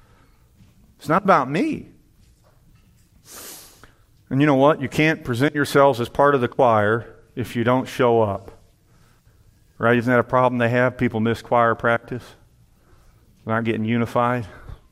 S1: It's not about me. And you know what? You can't present yourselves as part of the choir if you don't show up. Right? Isn't that a problem they have? People miss choir practice. They're not getting unified.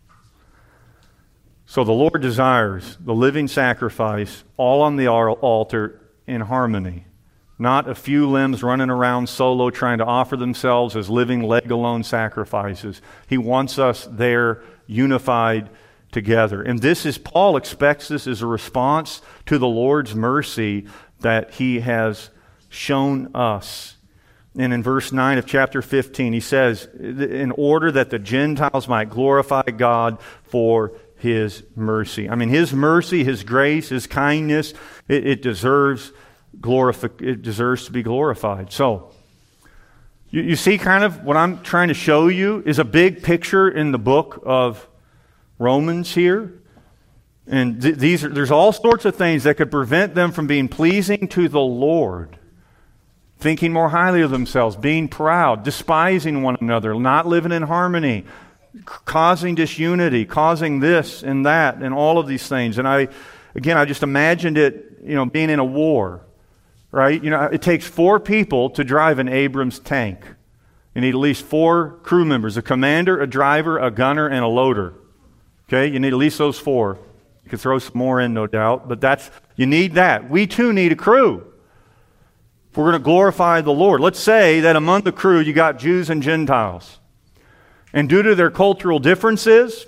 S1: So the Lord desires the living sacrifice, all on the altar in harmony. Not a few limbs running around solo trying to offer themselves as living leg-alone sacrifices. He wants us there unified together. And this is, Paul expects this as a response to the Lord's mercy that He has shown us. And in verse nine of chapter fifteen, he says, in order that the Gentiles might glorify God for His mercy. I mean, His mercy, His grace, His kindness, it, it deserves glorifi- it deserves to be glorified. So, you, you see kind of what I'm trying to show you is a big picture in the book of Romans here. And th- these are, there's all sorts of things that could prevent them from being pleasing to the Lord. Thinking more highly of themselves, being proud, despising one another, not living in harmony, causing disunity, causing this and that, and all of these things. And I, again, I just imagined it, you know, being in a war, right? You know, it takes four people to drive an Abrams tank. You need at least four crew members, a commander, a driver, a gunner, and a loader. Okay, you need at least those four. You could throw some more in, no doubt, but that's, you need that. We too need a crew. If we're going to glorify the Lord. Let's say that among the crew you got Jews and Gentiles. And due to their cultural differences,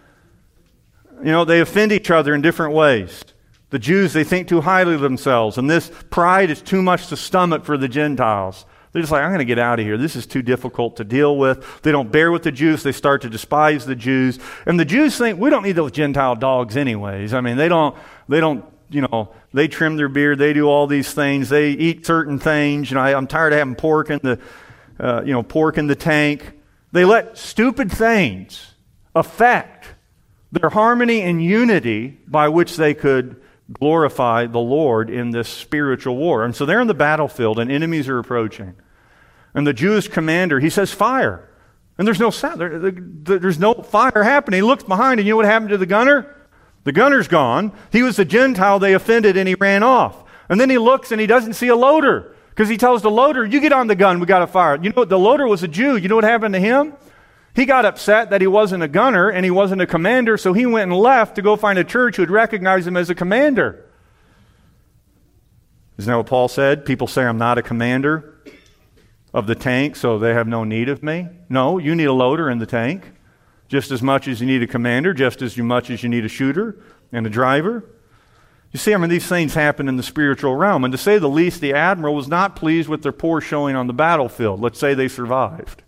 S1: you know, they offend each other in different ways. The Jews, they think too highly of themselves, and this pride is too much to stomach for the Gentiles. They're just like, I'm going to get out of here. This is too difficult to deal with. They don't bear with the Jews. They start to despise the Jews. And the Jews think, we don't need those Gentile dogs anyways. I mean, they don't, they don't, you know, they trim their beard, they do all these things, they eat certain things. You know, I, I'm tired of having pork in the, uh, you know, pork in the tank. They let stupid things affect their harmony and unity by which they could glorify the Lord in this spiritual war. And so they're in the battlefield and enemies are approaching. And the Jewish commander, he says, fire. And there's no sound. There, there, there's no fire happening. He looks behind and you know what happened to the gunner? The gunner's gone. He was the Gentile they offended and he ran off. And then he looks and he doesn't see a loader because he tells the loader, you get on the gun, we got to fire. You know what? The loader was a Jew. You know what happened to him? He got upset that he wasn't a gunner and he wasn't a commander, so he went and left to go find a church who would recognize him as a commander. Isn't that what Paul said? People say I'm not a commander. of the tank so they have no need of me? No, you need a loader in the tank just as much as you need a commander, just as much as you need a shooter and a driver. You see, I mean, these things happen in the spiritual realm. And to say the least, the admiral was not pleased with their poor showing on the battlefield. Let's say they survived.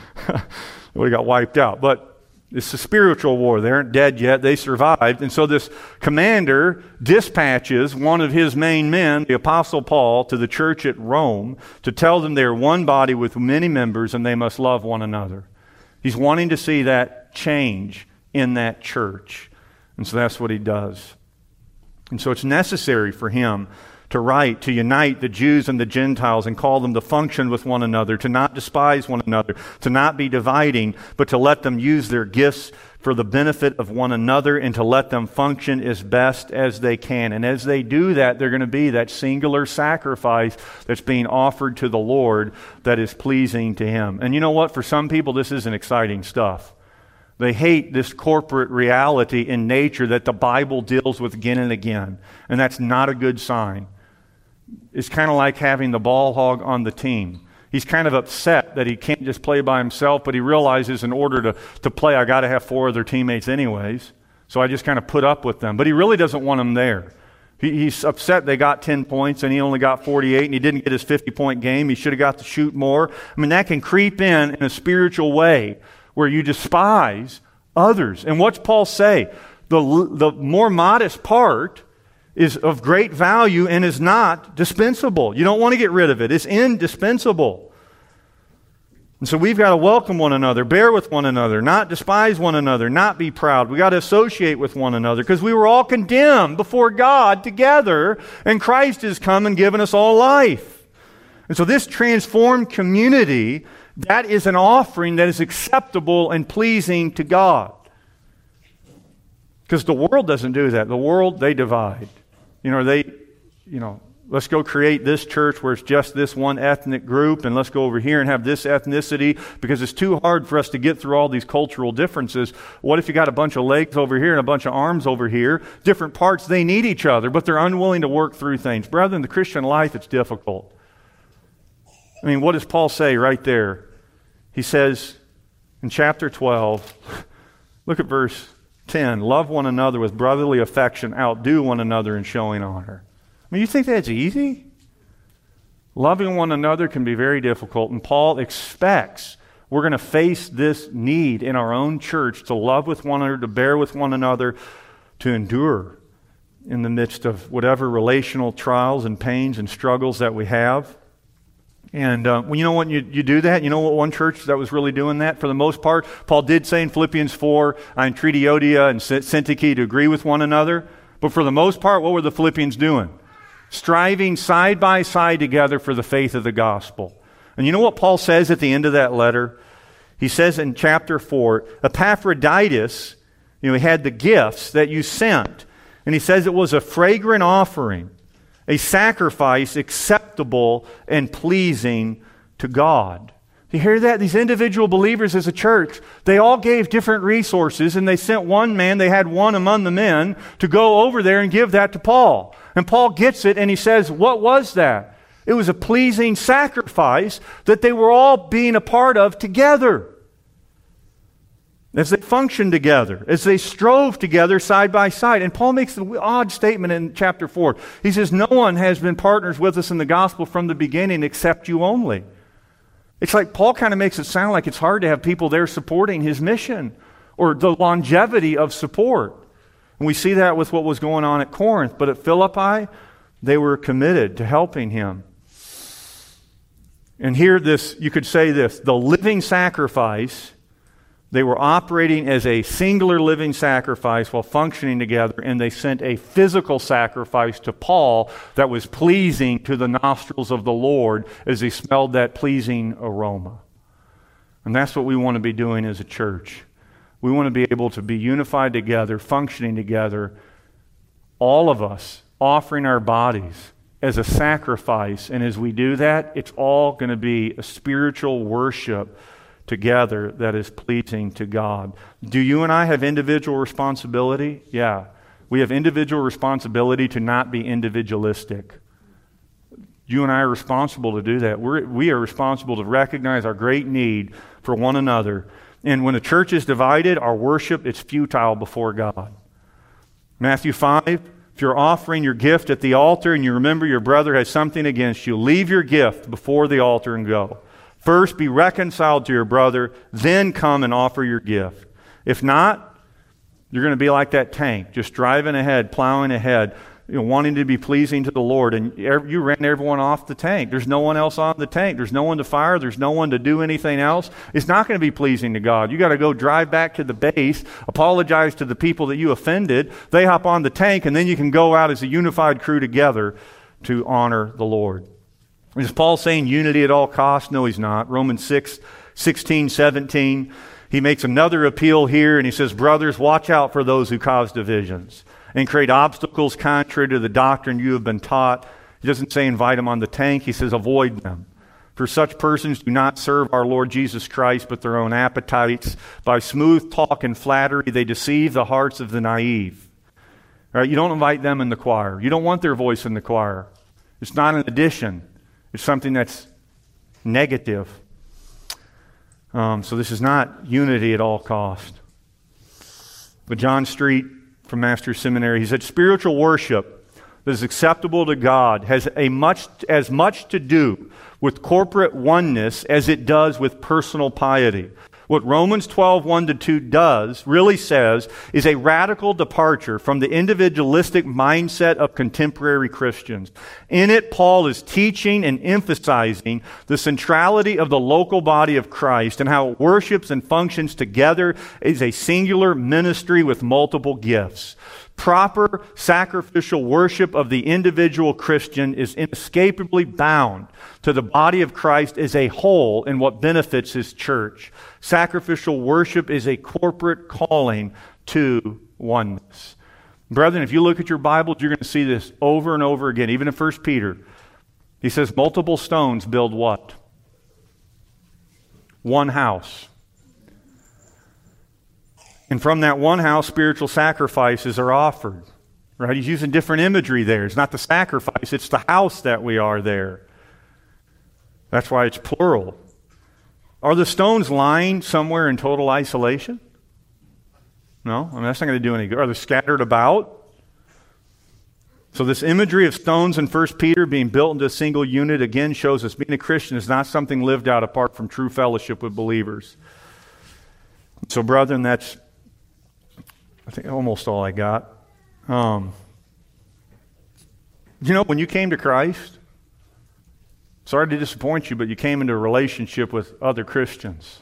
S1: We got wiped out. But it's a spiritual war. They aren't dead yet. They survived. And so this commander dispatches one of his main men, the Apostle Paul, to the church at Rome to tell them they are one body with many members and they must love one another. He's wanting to see that change in that church. And so that's what he does. And so it's necessary for him to write, to unite the Jews and the Gentiles and call them to function with one another, to not despise one another, to not be dividing, but to let them use their gifts for the benefit of one another and to let them function as best as they can. And as they do that, they're going to be that singular sacrifice that's being offered to the Lord that is pleasing to Him. And you know what? For some people, this isn't exciting stuff. They hate this corporate reality in nature that the Bible deals with again and again. And that's not a good sign. It's kind of like having the ball hog on the team. He's kind of upset that he can't just play by himself, but he realizes in order to, to play, I got to have four other teammates anyways. So I just kind of put up with them. But he really doesn't want them there. He, he's upset they got ten points and he only got forty-eight and he didn't get his fifty-point game. He should have got to shoot more. I mean, that can creep in in a spiritual way where you despise others. And what's Paul say? The, the more modest part is of great value and is not dispensable. You don't want to get rid of it. It's indispensable. And so we've got to welcome one another, bear with one another, not despise one another, not be proud. We've got to associate with one another because we were all condemned before God together and Christ has come and given us all life. And so this transformed community, that is an offering that is acceptable and pleasing to God. Because the world doesn't do that. The world, they divide. You know, they, you know, let's go create this church where it's just this one ethnic group, and let's go over here and have this ethnicity because it's too hard for us to get through all these cultural differences. What if you got a bunch of legs over here and a bunch of arms over here? Different parts, they need each other, but they're unwilling to work through things. Brother, in the Christian life, it's difficult. I mean, what does Paul say right there? He says in chapter twelve, look at verse ten, love one another with brotherly affection, outdo one another in showing honor. I mean, you think that's easy? Loving one another can be very difficult, and Paul expects we're going to face this need in our own church to love with one another, to bear with one another, to endure in the midst of whatever relational trials and pains and struggles that we have. And uh, well, you know what, you, you do that? You know what one church that was really doing that for the most part? Paul did say in Philippians four, I entreat Euodia and Syntyche to agree with one another. But for the most part, what were the Philippians doing? Striving side by side together for the faith of the gospel. And you know what Paul says at the end of that letter? He says in chapter four, Epaphroditus, you know, he had the gifts that you sent. And he says it was a fragrant offering, a sacrifice acceptable and pleasing to God. You hear that? These individual believers as a church, they all gave different resources and they sent one man, they had one among the men to go over there and give that to Paul. And Paul gets it and he says, what was that? It was a pleasing sacrifice that they were all being a part of together. As they functioned together, as they strove together side by side. And Paul makes the odd statement in chapter four. He says, no one has been partners with us in the gospel from the beginning except you only. It's like Paul kind of makes it sound like it's hard to have people there supporting his mission or the longevity of support. And we see that with what was going on at Corinth. But at Philippi, they were committed to helping him. And here this, you could say this, the living sacrifice. They were operating as a singular living sacrifice while functioning together, and they sent a physical sacrifice to Paul that was pleasing to the nostrils of the Lord as he smelled that pleasing aroma. And that's what we want to be doing as a church. We want to be able to be unified together, functioning together, all of us offering our bodies as a sacrifice. And as we do that, it's all going to be a spiritual worship together that is pleasing to God. Do you and I have individual responsibility? Yeah. We have individual responsibility to not be individualistic. You and I are responsible to do that. We're, we are responsible to recognize our great need for one another. And when the church is divided, our worship is futile before God. Matthew five, if you're offering your gift at the altar and you remember your brother has something against you, leave your gift before the altar and go. First be reconciled to your brother, then come and offer your gift. If not, you're going to be like that tank, just driving ahead, plowing ahead, you know, wanting to be pleasing to the Lord, and you ran everyone off the tank. There's no one else on the tank. There's no one to fire. There's no one to do anything else. It's not going to be pleasing to God. You got to go drive back to the base, apologize to the people that you offended. They hop on the tank, and then you can go out as a unified crew together to honor the Lord. Is Paul saying unity at all costs? No, he's not. Romans six, sixteen, seventeen. He makes another appeal here, and he says, brothers, watch out for those who cause divisions and create obstacles contrary to the doctrine you have been taught. He doesn't say invite them on the tank. He says avoid them. For such persons do not serve our Lord Jesus Christ, but their own appetites. By smooth talk and flattery, they deceive the hearts of the naive. All right, you don't invite them in the choir. You don't want their voice in the choir. It's not an addition. It's something that's negative. Um, so this is not unity at all cost. But John Street from Master's Seminary, he said, spiritual worship that is acceptable to God has a much as much to do with corporate oneness as it does with personal piety. What Romans twelve, one to two does, really says, is a radical departure from the individualistic mindset of contemporary Christians. In it, Paul is teaching and emphasizing the centrality of the local body of Christ and how it worships and functions together as a singular ministry with multiple gifts. Proper sacrificial worship of the individual Christian is inescapably bound to the body of Christ as a whole in what benefits His church. Sacrificial worship is a corporate calling to oneness. Brethren, if you look at your Bibles, you're going to see this over and over again. Even in First Peter, he says multiple stones build what? One house. And from that one house, spiritual sacrifices are offered. Right? He's using different imagery there. It's not the sacrifice, it's the house that we are there. That's why it's plural. Are the stones lying somewhere in total isolation? No, I mean that's not going to do any good. Are they scattered about? So this imagery of stones in First Peter being built into a single unit again shows us being a Christian is not something lived out apart from true fellowship with believers. So brethren, that's I think almost all I got. Um, you know, when you came to Christ, sorry to disappoint you, but you came into a relationship with other Christians.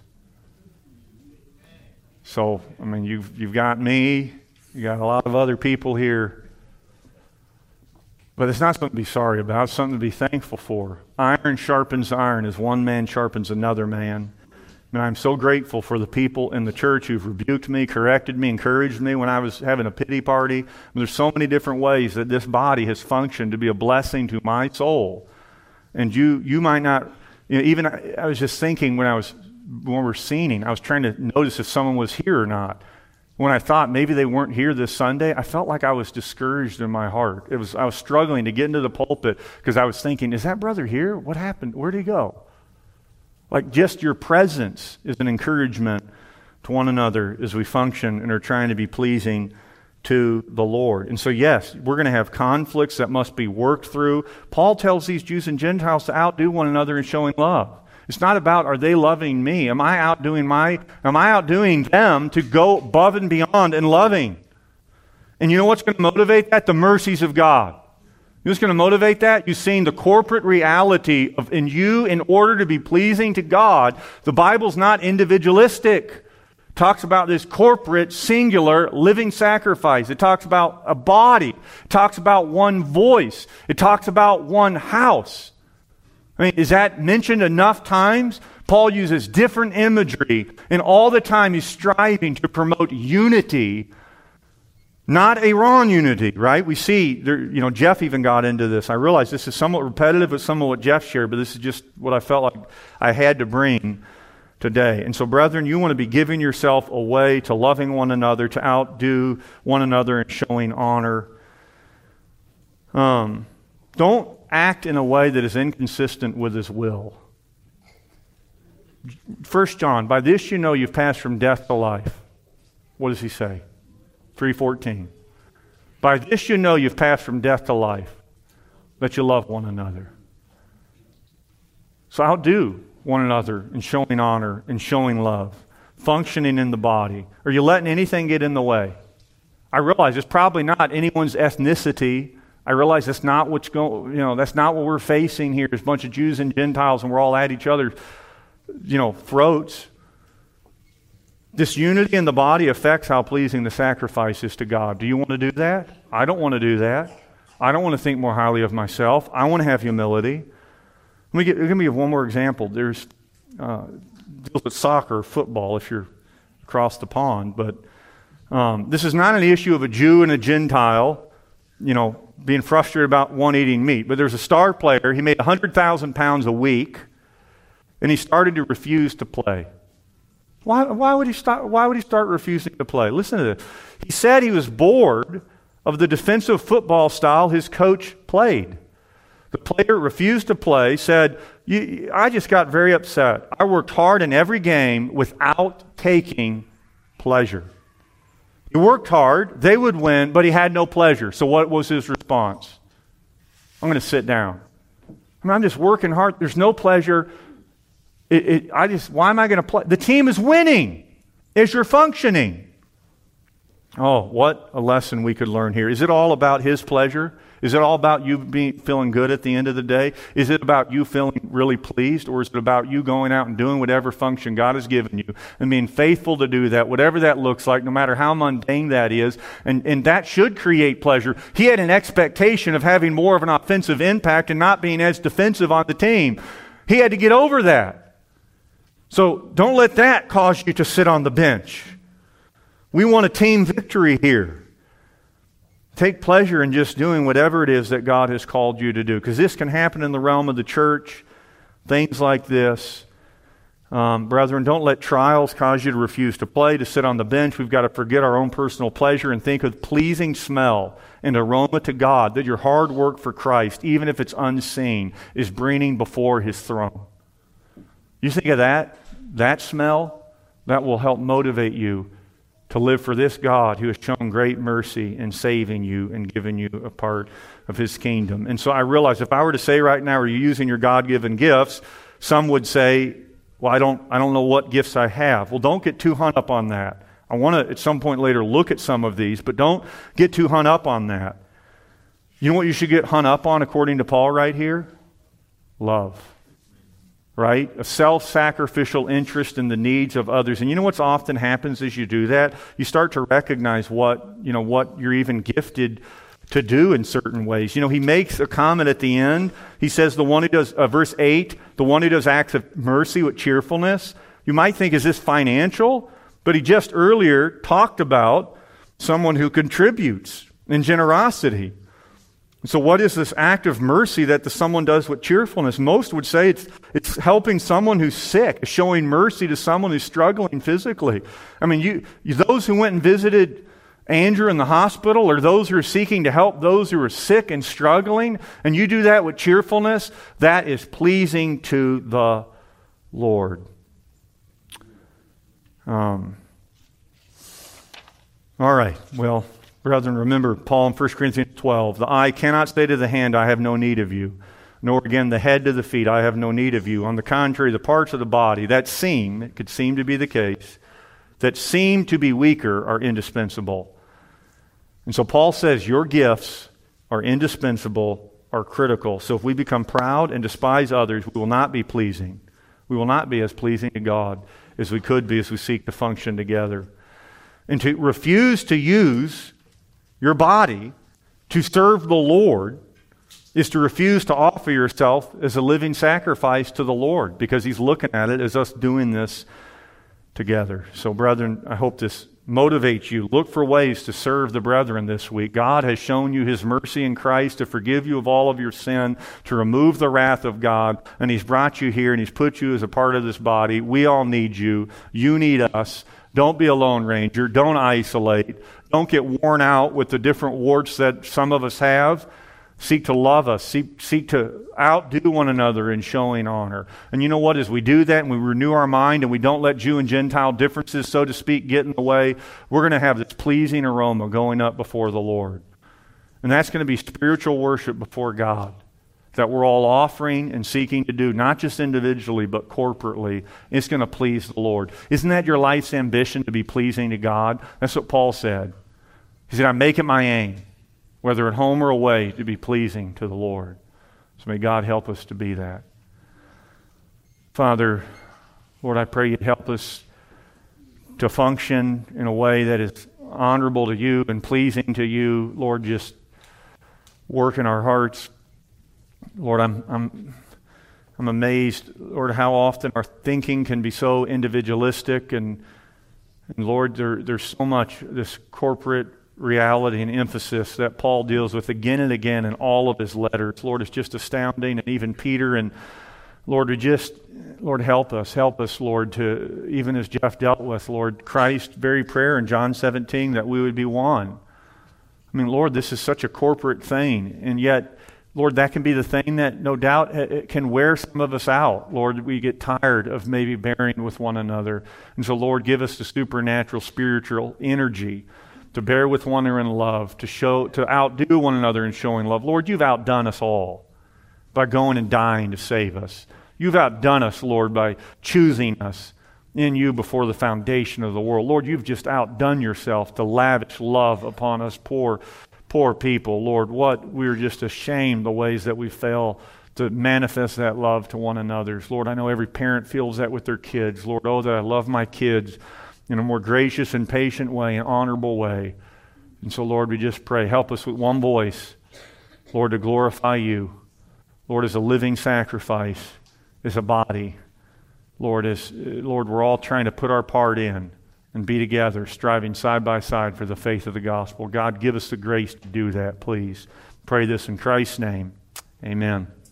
S1: So, I mean, you've, you've got me, you got a lot of other people here. But it's not something to be sorry about, it's something to be thankful for. Iron sharpens iron as one man sharpens another man. And I'm so grateful for the people in the church who've rebuked me, corrected me, encouraged me when I was having a pity party. And there's so many different ways that this body has functioned to be a blessing to my soul. And you you might not, you know, even I, I was just thinking when I was when we were singing, I was trying to notice if someone was here or not. When I thought maybe they weren't here this Sunday, I felt like I was discouraged in my heart. It was I was struggling to get into the pulpit because I was thinking, is that brother here? What happened? Where'd he go? Like just your presence is an encouragement to one another as we function and are trying to be pleasing to the Lord. And so yes, we're going to have conflicts that must be worked through. Paul tells these Jews and Gentiles to outdo one another in showing love. It's not about are they loving me? Am I outdoing my am I outdoing them to go above and beyond in loving? And you know what's going to motivate that? The mercies of God. You know what's going to motivate that? You've seen the corporate reality of in you in order to be pleasing to God. The Bible's not individualistic. It talks about this corporate, singular, living sacrifice. It talks about a body. It talks about one voice. It talks about one house. I mean, is that mentioned enough times? Paul uses different imagery, and all the time he's striving to promote unity. Not a wrong unity, right? We see, there, you know, Jeff even got into this. I realize this is somewhat repetitive with some of what Jeff shared, but this is just what I felt like I had to bring today. And so, brethren, you want to be giving yourself away to loving one another, to outdo one another and showing honor. Um, don't act in a way that is inconsistent with his will. First John, by this you know you've passed from death to life. What does he say? three fourteen. By this you know you've passed from death to life, that you love one another. So outdo one another in showing honor and showing love, functioning in the body. Are you letting anything get in the way? I realize it's probably not anyone's ethnicity. I realize that's not what's going, you know, that's not what we're facing here. There's a bunch of Jews and Gentiles and we're all at each other's, you know, throats. This unity in the body affects how pleasing the sacrifice is to God. Do you want to do that? I don't want to do that. I don't want to think more highly of myself. I want to have humility. Let me, get, let me give one more example. There's uh, deals with soccer, football, if you're across the pond. But um, this is not an issue of a Jew and a Gentile, you know, being frustrated about one eating meat. But there's a star player. He made one hundred thousand pounds a week, and he started to refuse to play. Why, why would he start, why would he start refusing to play? Listen to this. He said he was bored of the defensive football style his coach played. The player refused to play, said, I just got very upset. I worked hard in every game without taking pleasure. He worked hard, they would win, but he had no pleasure. So what was his response? I'm going to sit down. I mean, I'm just working hard. There's no pleasure. It, it, I just, why am I going to play? The team is winning as you're functioning. Oh, what a lesson we could learn here. Is it all about his pleasure? Is it all about you being, feeling good at the end of the day? Is it about you feeling really pleased? Or is it about you going out and doing whatever function God has given you and being faithful to do that, whatever that looks like, no matter how mundane that is? And, and that should create pleasure. He had an expectation of having more of an offensive impact and not being as defensive on the team. He had to get over that. So don't let that cause you to sit on the bench. We want a team victory here. Take pleasure in just doing whatever it is that God has called you to do. Because this can happen in the realm of the church. Things like this. Um, brethren, don't let trials cause you to refuse to play, to sit on the bench. We've got to forget our own personal pleasure and think of pleasing smell and aroma to God, that your hard work for Christ, even if it's unseen, is bringing before His throne. You think of that, that smell, that will help motivate you to live for this God who has shown great mercy in saving you and giving you a part of His kingdom. And so I realize if I were to say right now, are you using your God-given gifts? Some would say, well, I don't, I don't know what gifts I have. Well, don't get too hung up on that. I want to, at some point later, look at some of these, but don't get too hung up on that. You know what you should get hung up on, according to Paul right here? Love. Right? A self-sacrificial interest in the needs of others. And you know what's often happens as you do that? You start to recognize what, you know, what you're even gifted to do in certain ways. You know, he makes a comment at the end. He says the one who does, uh, verse eight, the one who does acts of mercy with cheerfulness. You might think, is this financial? But he just earlier talked about someone who contributes in generosity. So what is this act of mercy that the someone does with cheerfulness? Most would say it's it's helping someone who's sick, showing mercy to someone who's struggling physically. I mean, you, you those who went and visited Andrew in the hospital, or those who are seeking to help those who are sick and struggling, and you do that with cheerfulness, that is pleasing to the Lord. Um. All right, well, brethren, remember Paul in First Corinthians twelve, the eye cannot say to the hand, I have no need of you, nor again the head to the feet, I have no need of you. On the contrary, the parts of the body that seem, it could seem to be the case, that seem to be weaker are indispensable. And so Paul says your gifts are indispensable, are critical. So if we become proud and despise others, we will not be pleasing. We will not be as pleasing to God as we could be as we seek to function together. And to refuse to use your body to serve the Lord is to refuse to offer yourself as a living sacrifice to the Lord, because He's looking at it as us doing this together. So, brethren, I hope this motivates you. Look for ways to serve the brethren this week. God has shown you His mercy in Christ to forgive you of all of your sin, to remove the wrath of God, and He's brought you here and He's put you as a part of this body. We all need you. You need us. Don't be a lone ranger. Don't isolate. Don't get worn out with the different warts that some of us have. Seek to love us. Seek, seek to outdo one another in showing honor. And you know what? As we do that and we renew our mind and we don't let Jew and Gentile differences, so to speak, get in the way, we're going to have this pleasing aroma going up before the Lord. And that's going to be spiritual worship before God that we're all offering and seeking to do, not just individually, but corporately. It's going to please the Lord. Isn't that your life's ambition, to be pleasing to God? That's what Paul said. He said, I make it my aim, whether at home or away, to be pleasing to the Lord. So may God help us to be that. Father, Lord, I pray you'd help us to function in a way that is honorable to you and pleasing to you. Lord, just work in our hearts. Lord, I'm I'm I'm amazed, Lord, how often our thinking can be so individualistic, and, and Lord, there, there's so much this corporate reality and emphasis that Paul deals with again and again in all of his letters. Lord, it's just astounding. And even Peter, and Lord, we just, Lord, help us, help us, Lord, to, even as Jeff dealt with, Lord, Christ's very prayer in John seventeen, that we would be one. I mean, Lord, this is such a corporate thing, and yet, Lord, that can be the thing that no doubt it can wear some of us out. Lord, we get tired of maybe bearing with one another. And so, Lord, give us the supernatural, spiritual energy to bear with one another in love, to show, to outdo one another in showing love. Lord, you've outdone us all by going and dying to save us. You've outdone us, Lord, by choosing us in you before the foundation of the world. Lord, you've just outdone yourself to lavish love upon us poor, poor people. Lord, what we're just ashamed the ways that we fail to manifest that love to one another. Lord, I know every parent feels that with their kids. Lord, oh, that I love my kids in a more gracious and patient way, an honorable way. And so, Lord, we just pray, help us with one voice, Lord, to glorify you. Lord, as a living sacrifice, as a body. Lord, as Lord, we're all trying to put our part in and be together, striving side by side for the faith of the gospel. God, give us the grace to do that, please. Pray this in Christ's name. Amen.